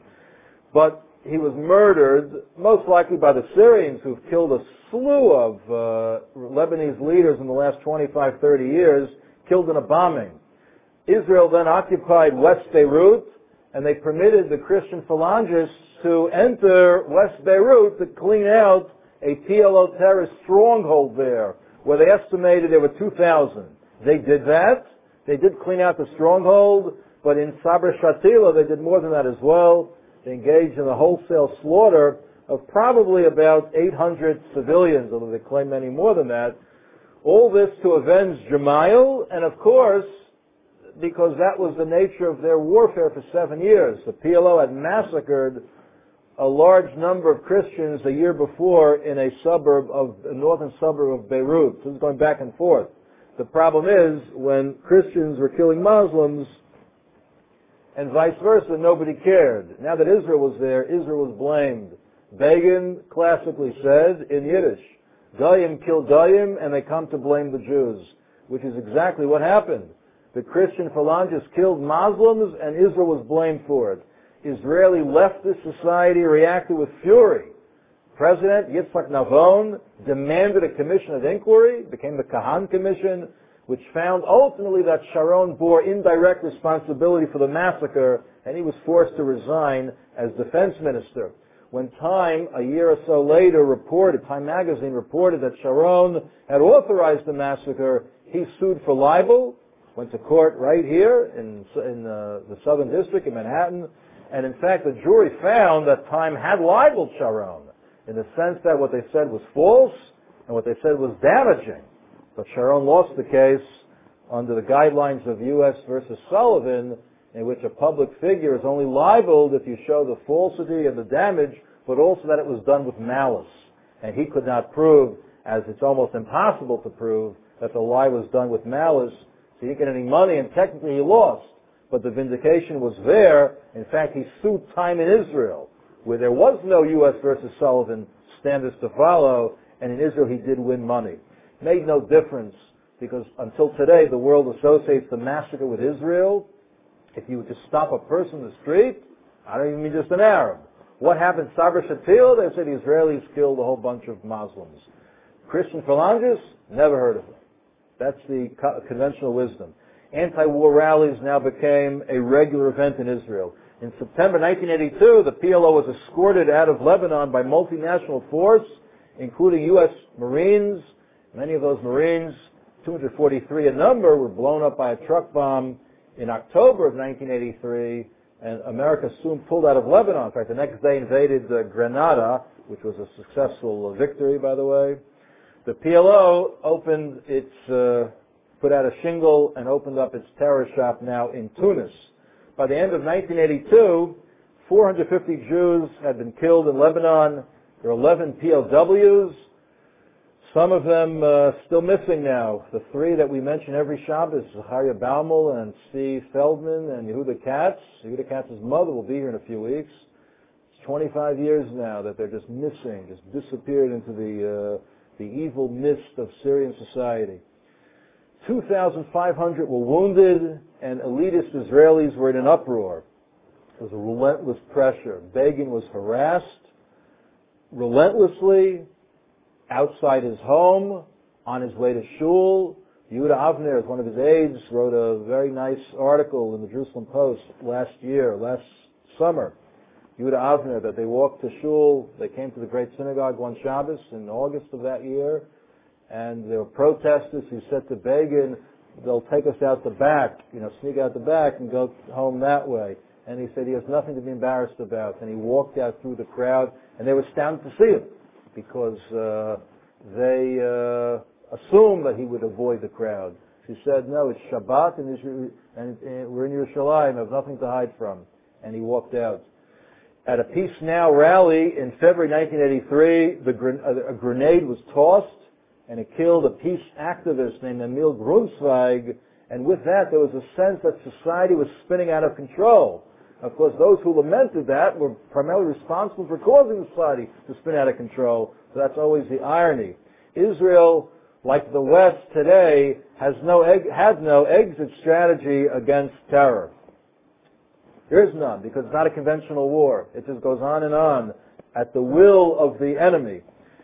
But he was murdered, most likely by the Syrians, who've killed a slew of Lebanese leaders in the last 25, 30 years, killed in a bombing. Israel then occupied West Beirut, and they permitted the Christian phalangists to enter West Beirut to clean out a PLO terrorist stronghold there, where they estimated there were 2,000. They did that. They did clean out the stronghold, but in Sabra Shatila they did more than that as well. They engaged in a wholesale slaughter of probably about 800 civilians, although they claim many more than that. All this to avenge Gemayel, and of course, because that was the nature of their warfare for 7 years. The PLO had massacred a large number of Christians a year before in a northern suburb of Beirut. So this is going back and forth. The problem is, when Christians were killing Muslims, and vice versa, nobody cared. Now that Israel was there, Israel was blamed. Begin classically said in Yiddish, Goyim kill Goyim, and they come to blame the Jews, which is exactly what happened. The Christian phalangists killed Muslims, and Israel was blamed for it. Israeli leftist society reacted with fury. President Yitzhak Navon demanded a commission of inquiry, became the Kahan Commission, which found ultimately that Sharon bore indirect responsibility for the massacre, and he was forced to resign as defense minister. When Time, a year or so later, Time magazine reported that Sharon had authorized the massacre, he sued for libel, went to court right here in the Southern District in Manhattan, and in fact the jury found that Time had libeled Sharon, in the sense that what they said was false and what they said was damaging. But Sharon lost the case under the guidelines of U.S. versus Sullivan, in which a public figure is only libeled if you show the falsity and the damage, but also that it was done with malice. And he could not prove, as it's almost impossible to prove, that the lie was done with malice. So he didn't get any money, and technically he lost. But the vindication was there. In fact, he sued Time in Israel, where there was no U.S. versus Sullivan standards to follow, and in Israel he did win money. Made no difference, because until today the world associates the massacre with Israel. If you were to stop a person in the street, I don't even mean just an Arab. What happened in Sabra Shatila? They said the Israelis killed a whole bunch of Muslims. Christian phalangists? Never heard of them. That's the conventional wisdom. Anti-war rallies now became a regular event in Israel. In September 1982, the PLO was escorted out of Lebanon by multinational force, including U.S. Marines. Many of those Marines, 243 in number, were blown up by a truck bomb in October of 1983, and America soon pulled out of Lebanon. In fact, the next day invaded Grenada, which was a successful victory, by the way. The PLO put out a shingle and opened up its terror shop now in Tunis. By the end of 1982, 450 Jews had been killed in Lebanon. There are 11 POWs. Some of them still missing now. The three that we mention every Shabbos, Zachariah Baumel and Steve Feldman and Yehuda Katz. Yehuda Katz's mother will be here in a few weeks. It's 25 years now that they're just missing, just disappeared into the evil mist of Syrian society. 2,500 were wounded, and elitist Israelis were in an uproar. It was a relentless pressure. Begin was harassed relentlessly outside his home, on his way to shul. Yehuda Avner, one of his aides, wrote a very nice article in the Jerusalem Post last summer. Yehuda Avner, that they walked to shul, they came to the great synagogue one Shabbos in August of that year, and there were protesters who said to Begin, they'll take us out the back, sneak out the back and go home that way. And he said he has nothing to be embarrassed about. And he walked out through the crowd, and they were astounded to see him, because they assumed that he would avoid the crowd. He said, no, it's Shabbat, and we're in Yerushalayim, I have nothing to hide from. And he walked out. At a Peace Now rally in February 1983, a grenade was tossed, and it killed a peace activist named Emil Grunzweig, and with that there was a sense that society was spinning out of control. Of course, those who lamented that were primarily responsible for causing society to spin out of control, so that's always the irony. Israel, like the West today, had no exit strategy against terror. There is none, because it's not a conventional war. It just goes on at the will of the enemy.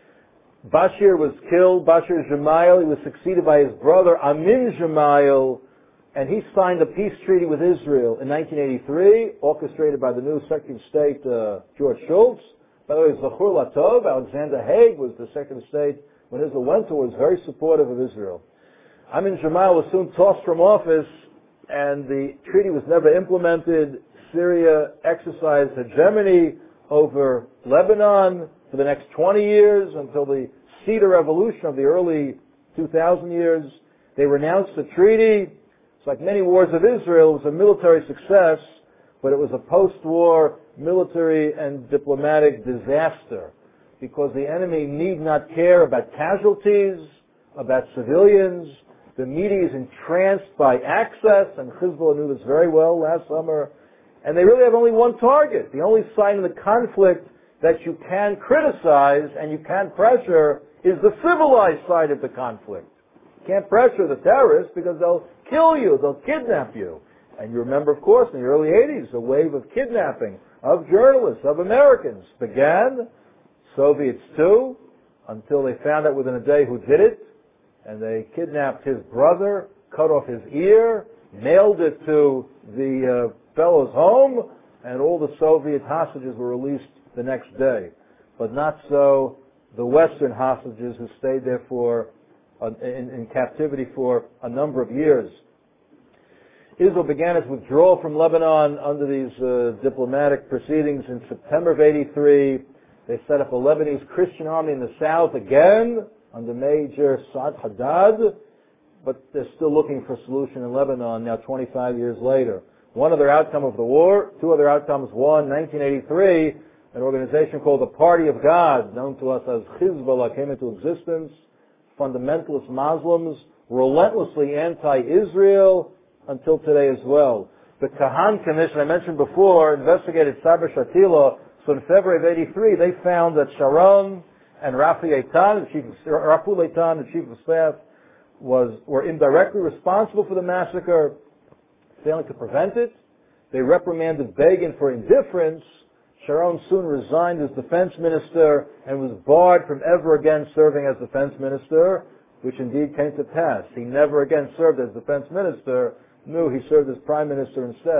Bashir was killed, Bashir Gemayel. He was succeeded by his brother Amin Gemayel, and he signed a peace treaty with Israel in 1983, orchestrated by the new Secretary of State, George Shultz. By the way, Zachor Latov, Alexander Haig was the Secretary of State when Israel went to, was very supportive of Israel. Amin Gemayel was soon tossed from office, and the treaty was never implemented. Syria exercised hegemony over Lebanon for the next 20 years until the Cedar Revolution of the early 2000 years. They renounced the treaty. It's like many wars of Israel. It was a military success, but it was a post-war military and diplomatic disaster, because the enemy need not care about casualties, about civilians. The media is entranced by access, and Hezbollah knew this very well last summer. And they really have only one target. The only sign of the conflict that you can criticize and you can pressure is the civilized side of the conflict. You can't pressure the terrorists because they'll kill you, they'll kidnap you. And you remember, of course, in the early 80s, a wave of kidnapping of journalists, of Americans, began. Soviets too, until they found out within a day who did it, and they kidnapped his brother, cut off his ear, mailed it to the fellow's home, and all the Soviet hostages were released the next day. But not so the Western hostages who stayed there in captivity for a number of years. Israel began its withdrawal from Lebanon under these diplomatic proceedings in September of 83. They set up a Lebanese Christian army in the south again under Major Saad Haddad, but they're still looking for a solution in Lebanon now 25 years later. One other outcome of the war, two other outcomes. One, 1983, an organization called the Party of God, known to us as Hezbollah, came into existence. Fundamentalist Muslims, relentlessly anti-Israel until today as well. The Kahan Commission I mentioned before investigated Sabra Shatila. So in February of 83, they found that Sharon and Raful Eitan, the chief of staff, were indirectly responsible for the massacre, failing to prevent it. They reprimanded Begin for indifference. Sharon soon resigned as defense minister and was barred from ever again serving as defense minister, which indeed came to pass. He never again served as defense minister. No, he served as prime minister instead.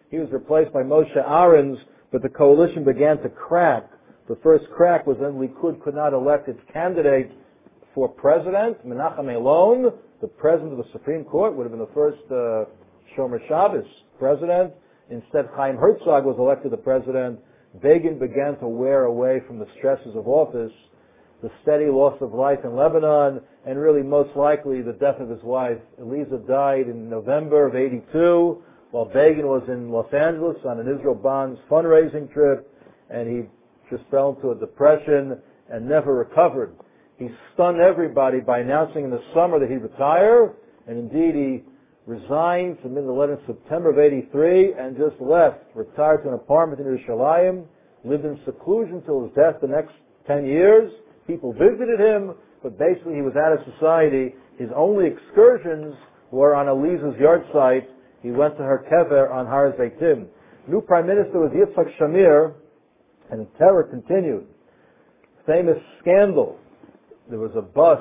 He was replaced by Moshe Ahrens, but the coalition began to crack. The first crack was when Likud could not elect its candidate for president. Menachem Elon, the president of the Supreme Court, would have been the first Shomer Shabbos president. Instead, Chaim Herzog was elected the president. Begin began to wear away from the stresses of office, the steady loss of life in Lebanon, and really most likely the death of his wife. Eliza died in November of '82 while Begin was in Los Angeles on an Israel Bonds fundraising trip, and he just fell into a depression and never recovered. He stunned everybody by announcing in the summer that he'd retire, and indeed he resigned, submitted a letter in September of '83, and just left, retired to an apartment in Yerushalayim, lived in seclusion till his death the next 10 years. People visited him, but basically he was out of society. His only excursions were on Eliza's yard site. He went to her kever on Har Zeitim. New Prime Minister was Yitzhak Shamir, and the terror continued. Famous scandal. There was a bus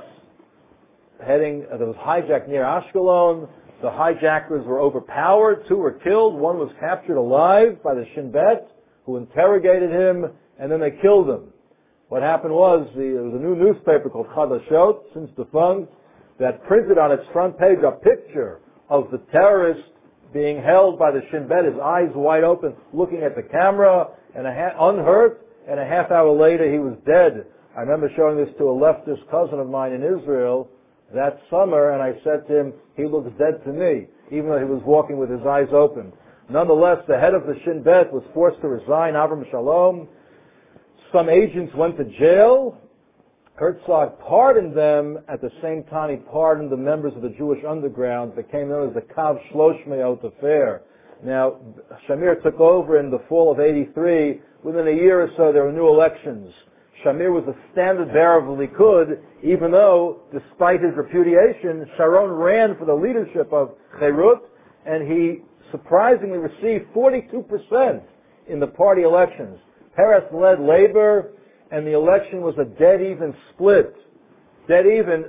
that was hijacked near Ashkelon. The hijackers were overpowered. 2 were killed. 1 was captured alive by the Shin Bet, who interrogated him, and then they killed him. What happened was, there was a new newspaper called Chadashot, since defunct, that printed on its front page a picture of the terrorist being held by the Shin Bet, his eyes wide open, looking at the camera, and unhurt, and a half hour later he was dead. I remember showing this to a leftist cousin of mine in Israel that summer, and I said to him, he looks dead to me, even though he was walking with his eyes open. Nonetheless, the head of the Shin Bet was forced to resign, Avram Shalom. Some agents went to jail. Herzog pardoned them. At the same time, he pardoned the members of the Jewish underground. It became known as the Kav Shlosh Me'ot affair. Now, Shamir took over in the fall of '83. Within a year or so, there were new elections. Shamir was a standard bearer of the Likud, even though, despite his repudiation, Sharon ran for the leadership of Beirut, and he surprisingly received 42% in the party elections. Peres led Labor, and the election was a dead-even split. Dead even,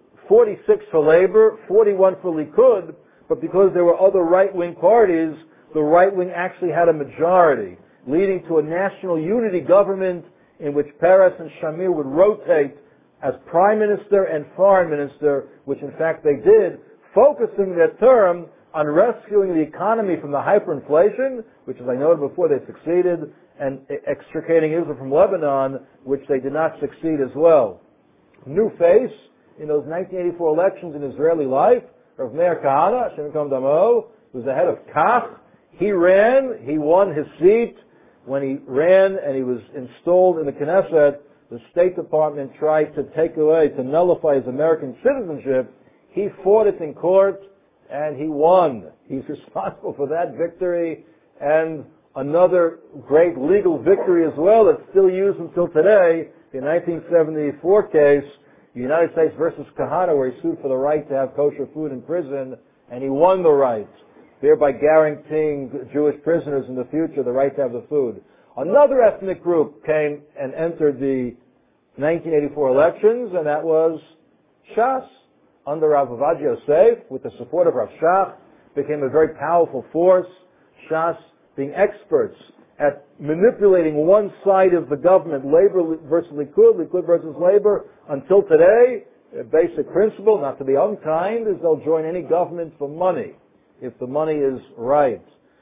46 for Labor, 41 for Likud, but because there were other right-wing parties, the right wing actually had a majority, leading to a national unity government in which Peres and Shamir would rotate as prime minister and foreign minister, which in fact they did, focusing their term on rescuing the economy from the hyperinflation, which as I noted before they succeeded, and extricating Israel from Lebanon, which they did not succeed as well. New face in those 1984 elections in Israeli life, Rav Meir Kahane, Hashem Yikam Damo, was the head of Kach. He ran, he won his seat. When he ran and he was installed in the Knesset, the State Department tried to nullify his American citizenship. He fought it in court, and he won. He's responsible for that victory, and another great legal victory as well that's still used until today, the 1974 case, the United States versus Kahane, where he sued for the right to have kosher food in prison, and he won the right, thereby guaranteeing Jewish prisoners in the future the right to have the food. Another ethnic group came and entered the 1984 elections, and that was Shas, under Rav Ovadia Yosef, with the support of Rav Shach, became a very powerful force. Shas being experts at manipulating one side of the government, Labor versus Likud, Likud versus Labor, until today. Their basic principle, not to be unkind, is they'll join any government for money, if the money is right.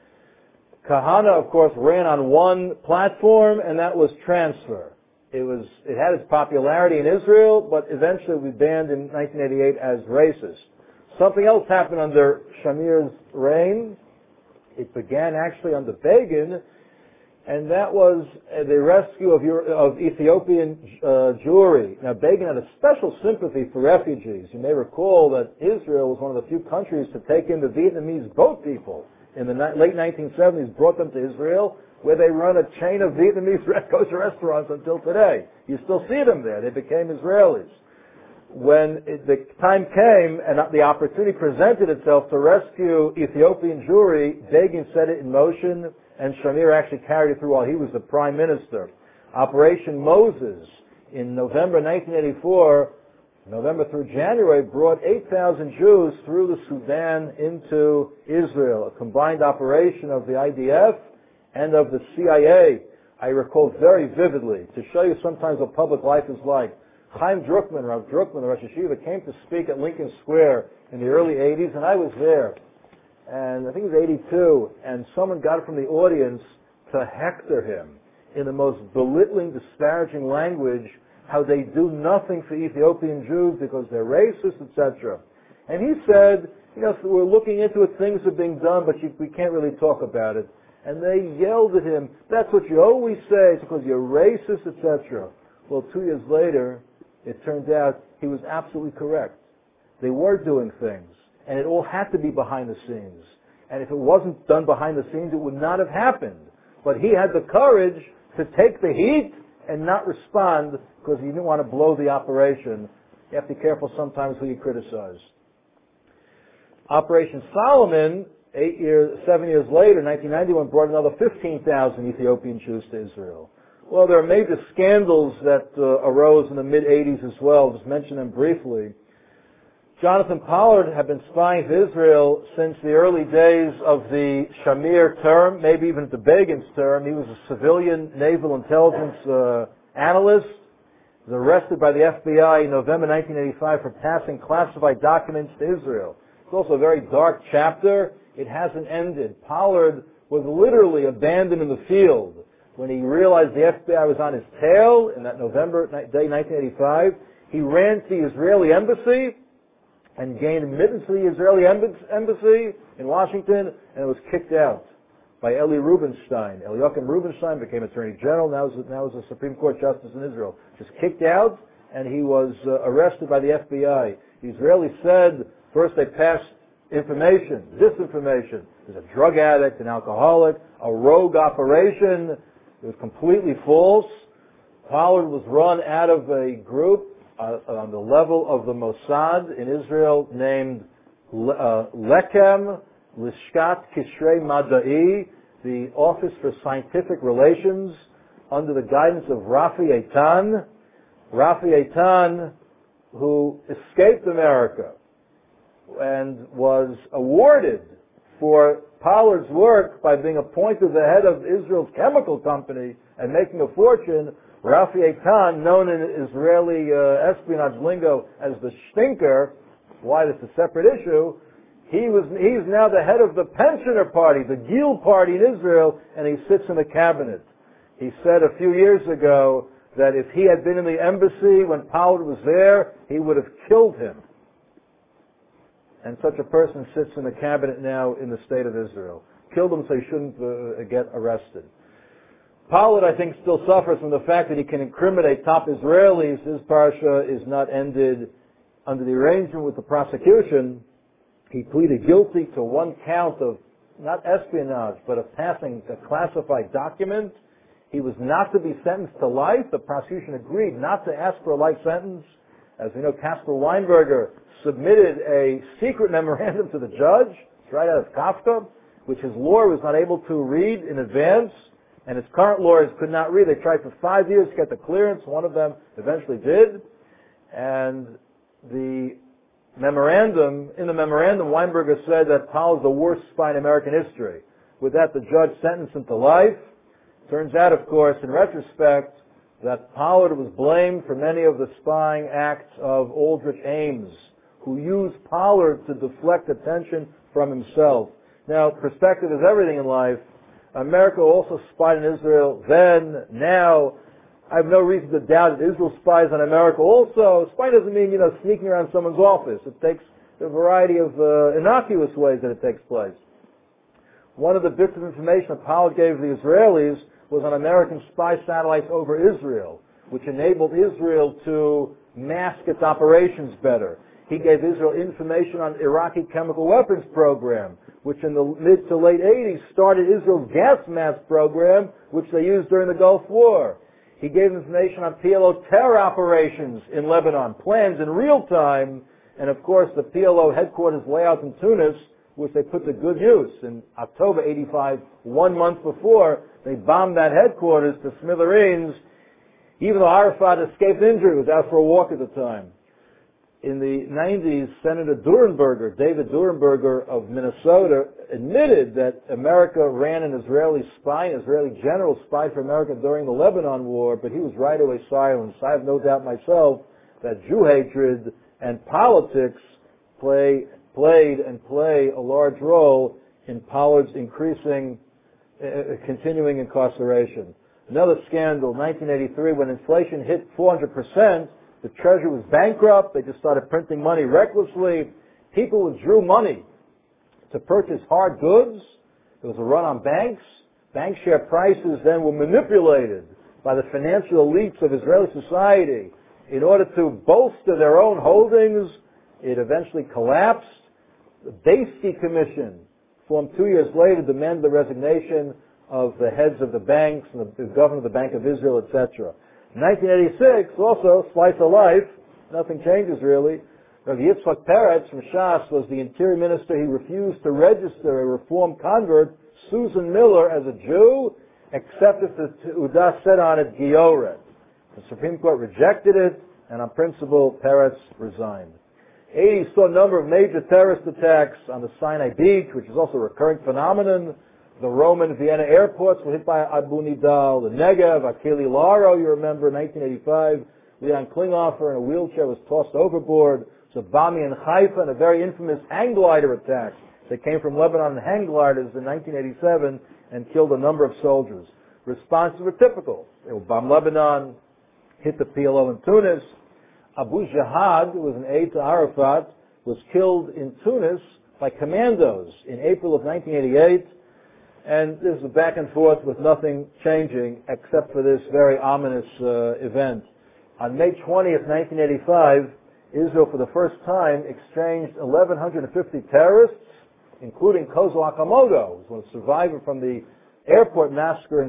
Kahane, of course, ran on one platform, and that was transfer. It had its popularity in Israel, but eventually was banned in 1988 as racist. Something else happened under Shamir's reign. It began actually under Begin, and that was the rescue of Ethiopian Jewry. Now, Begin had a special sympathy for refugees. You may recall that Israel was one of the few countries to take in the Vietnamese boat people in the late 1970s, brought them to Israel, where they run a chain of Vietnamese kosher restaurants until today. You still see them there. They became Israelis. When the time came and the opportunity presented itself to rescue Ethiopian Jewry, Begin set it in motion, and Shamir actually carried it through while he was the prime minister. Operation Moses, in November 1984, November through January, brought 8,000 Jews through the Sudan into Israel, a combined operation of the IDF and of the CIA. I recall very vividly, to show you sometimes what public life is like. Chaim Druckman, Rav Druckman, the Rosh Hashiva, came to speak at Lincoln Square in the early 80s, and I was there. And I think it was 82, and someone got up from the audience to hector him in the most belittling, disparaging language, how they do nothing for Ethiopian Jews because they're racist, etc. And he said, so we're looking into it, things are being done, but we can't really talk about it. And they yelled at him, that's what you always say, it's because you're racist, etc. Well, 2 years later, it turned out he was absolutely correct. They were doing things, and it all had to be behind the scenes. And if it wasn't done behind the scenes, it would not have happened. But he had the courage to take the heat and not respond because he didn't want to blow the operation. You have to be careful sometimes who you criticize. Operation Solomon, 7 years later, 1991, brought another 15,000 Ethiopian Jews to Israel. Well, there are major scandals that arose in the mid-'80s as well. I'll just mention them briefly. Jonathan Pollard had been spying for Israel since the early days of the Shamir term, maybe even the Begin's term. He was a civilian naval intelligence analyst. He was arrested by the FBI in November 1985 for passing classified documents to Israel. It's also a very dark chapter. It hasn't ended. Pollard was literally abandoned in the field. When he realized the FBI was on his tail in that November day, 1985, he ran to the Israeli embassy and gained admittance to the Israeli embassy in Washington, and was kicked out by Eli Rubinstein. Eliakim Rubinstein became Attorney General, now is a Supreme Court Justice in Israel. Just kicked out, and he was arrested by the FBI. The Israelis said, first they passed information, disinformation. There's a drug addict, an alcoholic, a rogue operation. It was completely false. Pollard was run out of a group on the level of the Mossad in Israel named Lechem, Lishkat Kishrei Madai, the Office for Scientific Relations, under the guidance of Rafi Eitan. Rafi Eitan, who escaped America and was awarded for Pollard's work by being appointed the head of Israel's chemical company and making a fortune. Rafi Eitan, known in Israeli espionage lingo as the Stinker, why that's a separate issue, he's now the head of the pensioner party, the Gil party in Israel, and he sits in the cabinet. He said a few years ago that if he had been in the embassy when Pollard was there, he would have killed him. And such a person sits in the cabinet now in the state of Israel. Killed him so he shouldn't get arrested. Pollard, I think, still suffers from the fact that he can incriminate top Israelis. His parsha is not ended. Under the arrangement with the prosecution, he pleaded guilty to one count of not espionage, but of passing a classified document. He was not to be sentenced to life. The prosecution agreed not to ask for a life sentence. As we know, Caspar Weinberger submitted a secret memorandum to the judge, right out of Kafka, which his lawyer was not able to read in advance, and his current lawyers could not read. They tried for 5 years to get the clearance. One of them eventually did. And in the memorandum, Weinberger said that Powell is the worst spy in American history. With that, the judge sentenced him to life. Turns out, of course, in retrospect, that Pollard was blamed for many of the spying acts of Aldrich Ames, who used Pollard to deflect attention from himself. Now, perspective is everything in life. America also spied on Israel then, now. I have no reason to doubt that Israel spies on America also. Spy doesn't mean, sneaking around someone's office. It takes a variety of innocuous ways that it takes place. One of the bits of information that Pollard gave the Israelis was on American spy satellites over Israel, which enabled Israel to mask its operations better. He gave Israel information on Iraqi chemical weapons program, which in the mid to late 80s started Israel's gas mask program, which they used during the Gulf War. He gave information on PLO terror operations in Lebanon, plans in real time, and of course the PLO headquarters layout in Tunis, which they put to good use. In October 85, 1 month before, they bombed that headquarters to smithereens, even though Arafat escaped injury, was out for a walk at the time. in the 90s, Senator Durenberger, David Durenberger of Minnesota, admitted that America ran an Israeli spy, an Israeli general spied for America during the Lebanon War, but he was right away silenced. I have no doubt myself that Jew hatred and politics played and play a large role in Pollard's continuing incarceration. Another scandal, 1983, when inflation hit 400%, the Treasury was bankrupt. They just started printing money recklessly. People withdrew money to purchase hard goods. There was a run on banks. Bank share prices then were manipulated by the financial elites of Israeli society in order to bolster their own holdings. It eventually collapsed. The Beisky Commission, formed 2 years later, demanded the resignation of the heads of the banks and the governor of the Bank of Israel, etc. 1986, also, slice of life, nothing changes really. Rabbi Yitzchak Peretz from Shas was the interior minister. He refused to register a reform convert, Susan Miller, as a Jew, except if the Udah said on it, Gioret. The Supreme Court rejected it, and on principle, Peretz resigned. 80s saw a number of major terrorist attacks on the Sinai Beach, which is also a recurring phenomenon. The Rome and Vienna airports were hit by Abu Nidal. The Negev, Achille Lauro, you remember, 1985. Leon Klinghoffer in a wheelchair was tossed overboard. So Bami and Haifa, and a very infamous hang glider attack that came from Lebanon and hang gliders in 1987 and killed a number of soldiers. Responses were typical. They were bomb Lebanon, hit the PLO in Tunis. Abu Jahad, who was an aide to Arafat, was killed in Tunis by commandos in April of 1988. And this is a back and forth with nothing changing except for this very ominous event. On May 20th, 1985, Israel for the first time exchanged 1,150 terrorists, including Kozo Akamoto, who was a survivor from the airport massacre in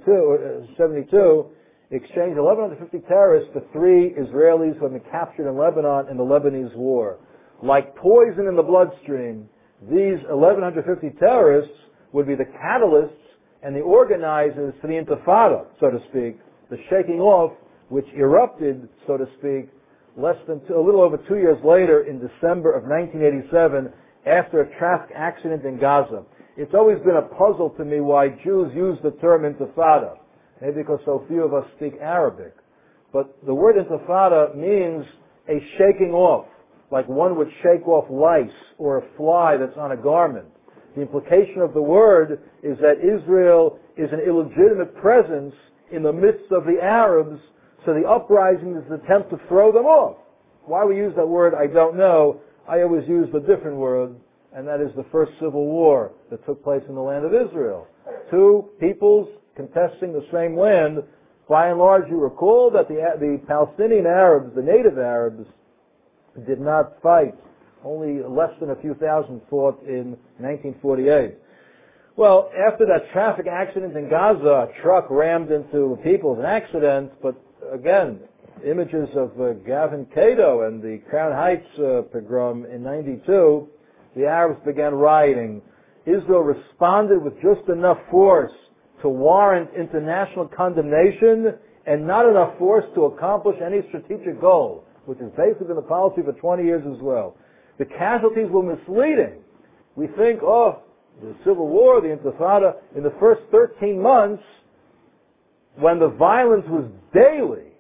72, exchanged 1,150 terrorists for 3 Israelis who had been captured in Lebanon in the Lebanese war. Like poison in the bloodstream, these 1,150 terrorists would be the catalysts and the organizers for the Intifada, so to speak, the shaking off which erupted, so to speak, a little over 2 years later in December of 1987 after a traffic accident in Gaza. It's always been a puzzle to me why Jews use the term Intifada. Maybe because so few of us speak Arabic. But the word Intifada means a shaking off, like one would shake off lice or a fly that's on a garment. The implication of the word is that Israel is an illegitimate presence in the midst of the Arabs, so the uprising is an attempt to throw them off. Why we use that word, I don't know. I always use the different word, and that is the first civil war that took place in the land of Israel. 2 peoples contesting the same land. By and large, you recall that the Palestinian Arabs, the native Arabs, did not fight. Only less than a few thousand fought in 1948. Well, after that traffic accident in Gaza, a truck rammed into people, an accident, but again, images of Gavin Cato and the Crown Heights pogrom in 92, the Arabs began rioting. Israel responded with just enough force to warrant international condemnation and not enough force to accomplish any strategic goal, which has basically been the policy for 20 years as well. The casualties were misleading. We think, the Civil War, the Intifada, in the first 13 months, when the violence was daily,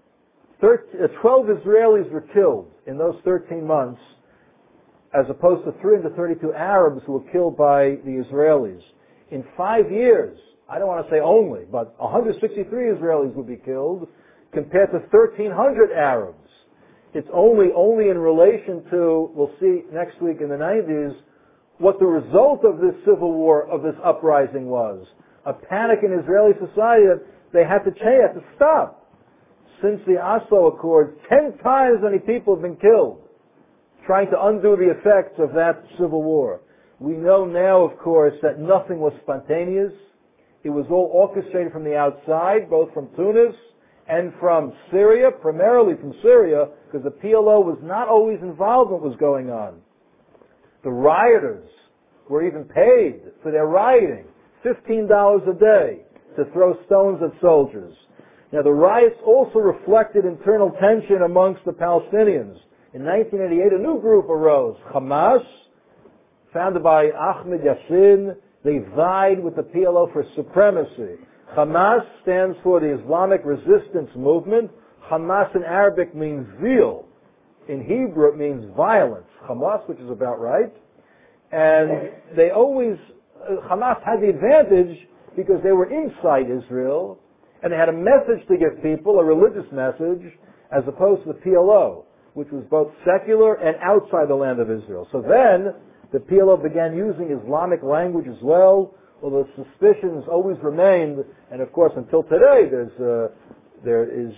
12 Israelis were killed in those 13 months, as opposed to 332 Arabs who were killed by the Israelis. In 5 years, I don't want to say only, but 163 Israelis would be killed compared to 1,300 Arabs. It's only in relation to, we'll see next week in the 90s, what the result of this civil war, of this uprising was. A panic in Israeli society that they had to change, had to stop. Since the Oslo Accords, 10 times as many people have been killed trying to undo the effects of that civil war. We know now, of course, that nothing was spontaneous. It was all orchestrated from the outside, both from Tunis and from Syria, primarily from Syria, because the PLO was not always involved in what was going on. The rioters were even paid for their rioting, $15 a day, to throw stones at soldiers. Now, the riots also reflected internal tension amongst the Palestinians. In 1988, a new group arose, Hamas, founded by Ahmed Yassin. They vied with the PLO for supremacy. Hamas stands for the Islamic Resistance Movement. Hamas in Arabic means zeal. In Hebrew it means violence. Hamas, which is about right. And they always, Hamas had the advantage because they were inside Israel, and they had a message to give people, a religious message, as opposed to the PLO, which was both secular and outside the land of Israel. So then, the PLO began using Islamic language as well, although suspicions always remained, and of course until today there's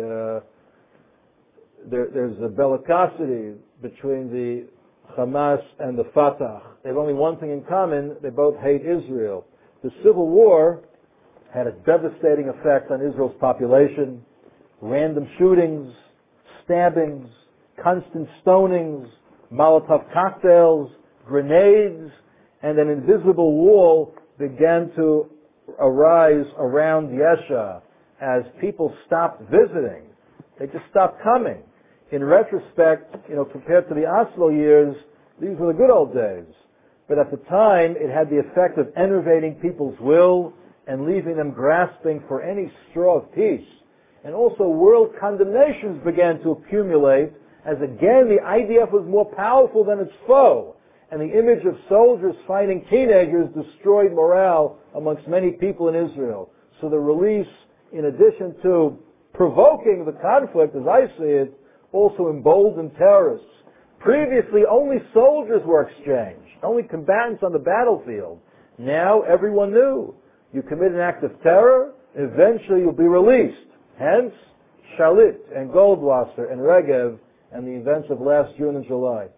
a bellicosity between the Hamas and the Fatah. They have only one thing in common: they both hate Israel. The civil war had a devastating effect on Israel's population. Random shootings, stabbings, constant stonings, Molotov cocktails, grenades, and an invisible wall began to arise around Yesha as people stopped visiting. They just stopped coming. In retrospect, compared to the Oslo years, these were the good old days. But at the time, it had the effect of enervating people's will and leaving them grasping for any straw of peace. And also world condemnations began to accumulate as again the IDF was more powerful than its foe. And the image of soldiers fighting teenagers destroyed morale amongst many people in Israel. So the release, in addition to provoking the conflict, as I see it, also emboldened terrorists. Previously, only soldiers were exchanged, only combatants on the battlefield. Now, everyone knew. You commit an act of terror, eventually you'll be released. Hence, Shalit and Goldwasser and Regev and the events of last June and July.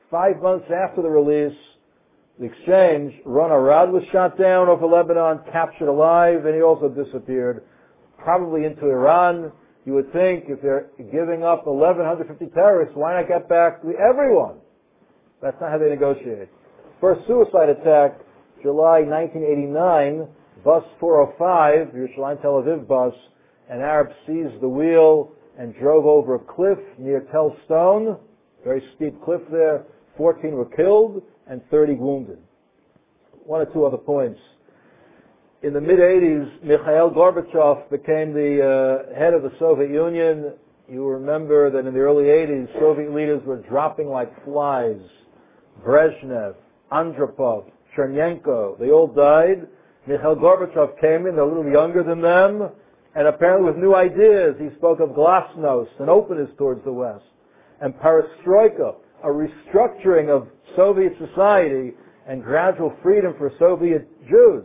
5 months after the release, the exchange, Ron Arad was shot down over Lebanon, captured alive, and he also disappeared, probably into Iran. You would think if they're giving up 1,150 terrorists, why not get back everyone? That's not how they negotiate. First suicide attack, July 1989, bus 405, Yerushalayim Tel Aviv bus, an Arab seized the wheel and drove over a cliff near Tel Stone, very steep cliff there. 14 were killed and 30 wounded. One or two other points. In the mid-80s, Mikhail Gorbachev became the head of the Soviet Union. You remember that in the early 80s, Soviet leaders were dropping like flies. Brezhnev, Andropov, Chernenko, they all died. Mikhail Gorbachev came in, a little younger than them, and apparently with new ideas. He spoke of glasnost and openness towards the West. And perestroika, a restructuring of Soviet society and gradual freedom for Soviet Jews.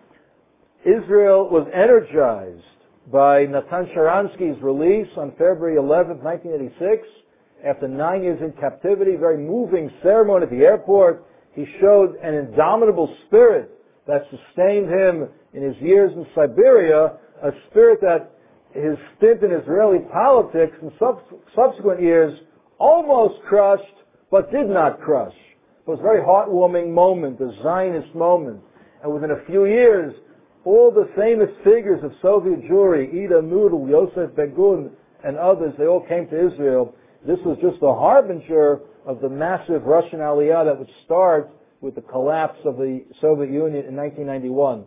Israel was energized by Natan Sharansky's release on February 11, 1986. After 9 years in captivity, very moving ceremony at the airport. He showed an indomitable spirit that sustained him in his years in Siberia, a spirit that his stint in Israeli politics in subsequent years almost crushed, but did not crush. It was a very heartwarming moment, a Zionist moment. And within a few years, all the famous figures of Soviet Jewry, Ida Nudel, Yosef Begun, and others, they all came to Israel. This was just a harbinger of the massive Russian aliyah that would start with the collapse of the Soviet Union in 1991.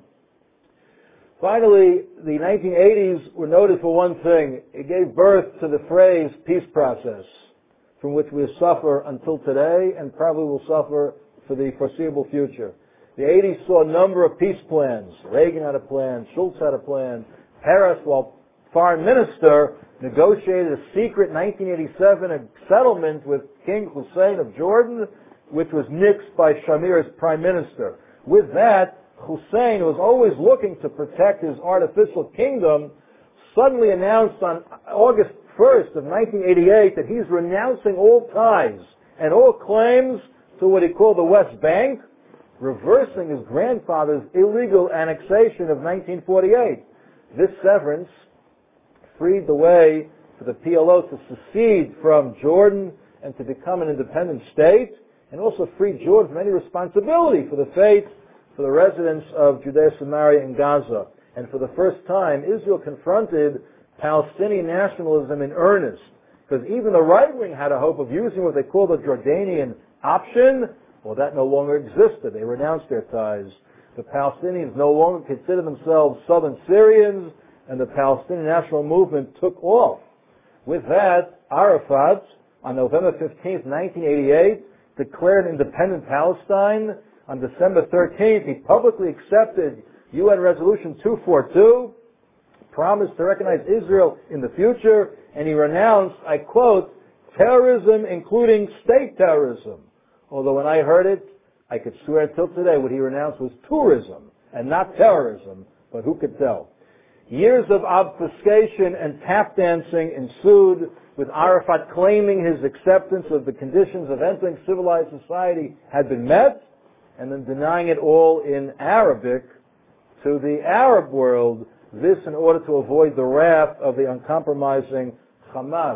Finally, the 1980s were noted for one thing. It gave birth to the phrase peace process, from which we suffer until today and probably will suffer for the foreseeable future. The 80s saw a number of peace plans. Reagan had a plan, Schultz had a plan. Peres, while foreign minister, negotiated a secret 1987 settlement with King Hussein of Jordan, which was nixed by Shamir as prime minister. With that, Hussein, who was always looking to protect his artificial kingdom, suddenly announced on August 1st of 1988 that he's renouncing all ties and all claims to what he called the West Bank, reversing his grandfather's illegal annexation of 1948. This severance freed the way for the PLO to secede from Jordan and to become an independent state, and also freed Jordan from any responsibility for the fate for the residents of Judea, Samaria, and Gaza. And for the first time, Israel confronted Palestinian nationalism in earnest, Because even the right wing had a hope of using what they call the Jordanian option. Well, that no longer existed. They renounced their ties. The Palestinians no longer considered themselves Southern Syrians, and the Palestinian national movement took off. With that, Arafat, on November 15th, 1988, declared independent Palestine. On December 13th, he publicly accepted UN Resolution 242, promised to recognize Israel in the future, and he renounced, I quote, terrorism, including state terrorism. Although when I heard it, I could swear till today what he renounced was tourism and not terrorism, but who could tell? Years of obfuscation and tap dancing ensued, with Arafat claiming his acceptance of the conditions of entering civilized society had been met, and then denying it all in Arabic to the Arab world, this in order to avoid the wrath of the uncompromising Hamas.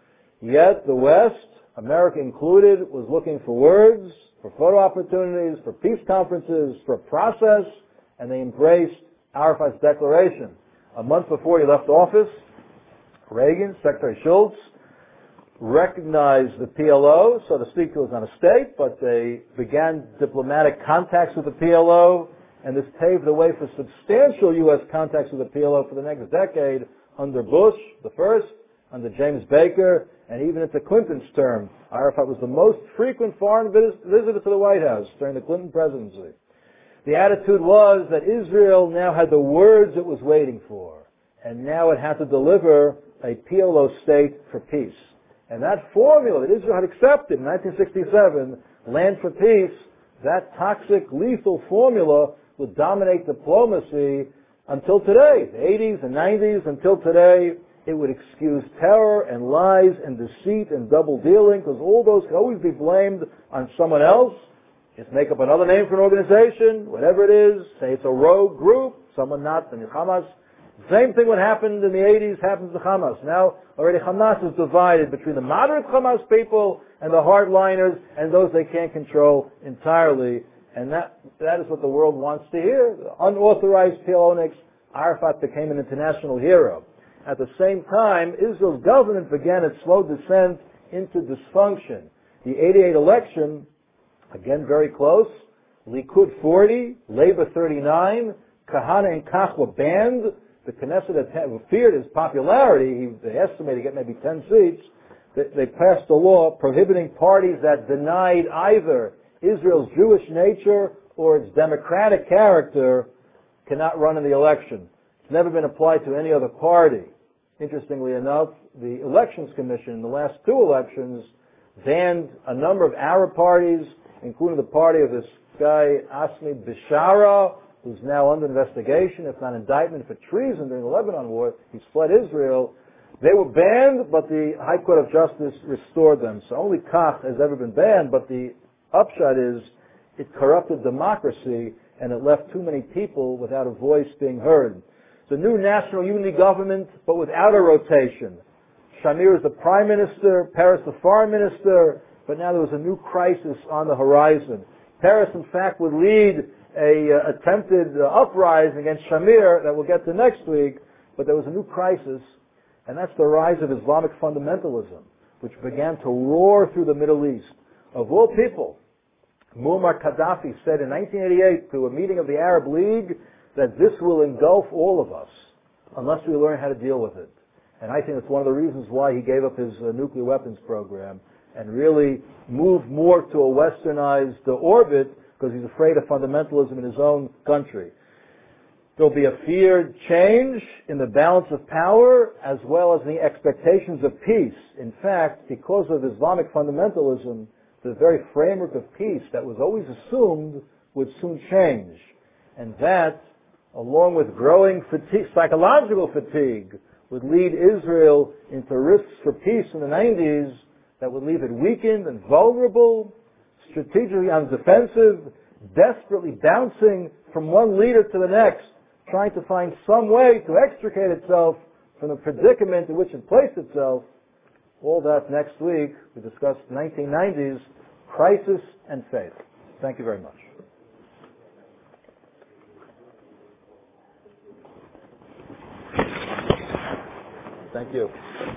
Yet the West, America included, was looking for words, for photo opportunities, for peace conferences, for process, and they embraced Arafat's declaration. A month before he left office, Reagan, Secretary Shultz, recognized the PLO, so to speak. It was not a state, but they began diplomatic contacts with the PLO, and this paved the way for substantial U.S. contacts with the PLO for the next decade under Bush, the first, under James Baker, and even into Clinton's term. Arafat was the most frequent foreign visitor to the White House during the Clinton presidency. The attitude was that Israel now had the words it was waiting for, and now it had to deliver a PLO state for peace. And that formula that Israel had accepted in 1967, land for peace, that toxic, lethal formula would dominate diplomacy until today, the 80s and 90s, until today. It would excuse terror and lies and deceit and double dealing, because all those can always be blamed on someone else. Just make up another name for an organization, whatever it is, say it's a rogue group, someone not in Hamas. Same thing what happened in the 80s happens to Hamas. Now, already Hamas is divided between the moderate Hamas people and the hardliners and those they can't control entirely. And that is what the world wants to hear. The unauthorized PLOniks, Arafat became an international hero. At the same time, Israel's government began its slow descent into dysfunction. The 88 election, again very close, Likud 40, Labour 39, Kahane and Kach were banned. The Knesset had feared his popularity. They estimated to get maybe 10 seats. They passed a law prohibiting parties that denied either Israel's Jewish nature or its democratic character cannot run in the election. It's never been applied to any other party. Interestingly enough, the Elections Commission in the last two elections banned a number of Arab parties, including the party of this guy, Asmi Bishara, who's now under investigation, if not indictment, for treason during the Lebanon war. He's fled Israel. They were banned, but the High Court of Justice restored them. So only Kach has ever been banned, but the upshot is it corrupted democracy and it left too many people without a voice being heard. It's a new national unity government, but without a rotation. Shamir is the prime minister, Peres the foreign minister, but now there was a new crisis on the horizon. Peres, in fact, would lead a attempted uprising against Shamir that we'll get to next week, but there was a new crisis, and that's the rise of Islamic fundamentalism, which began to roar through the Middle East. Of all people, Muammar Gaddafi said in 1988 to a meeting of the Arab League that this will engulf all of us unless we learn how to deal with it. And I think it's one of the reasons why he gave up his nuclear weapons program and really moved more to a westernized orbit, because he's afraid of fundamentalism in his own country. There'll be a feared change in the balance of power as well as in the expectations of peace. In fact, because of Islamic fundamentalism, the very framework of peace that was always assumed would soon change. And that, along with growing fatigue, psychological fatigue, would lead Israel into risks for peace in the 90s that would leave it weakened and vulnerable, strategically on the defensive, desperately bouncing from one leader to the next, trying to find some way to extricate itself from the predicament in which it placed itself. All that next week. We discussed 1990s crisis and faith. Thank you very much. Thank you.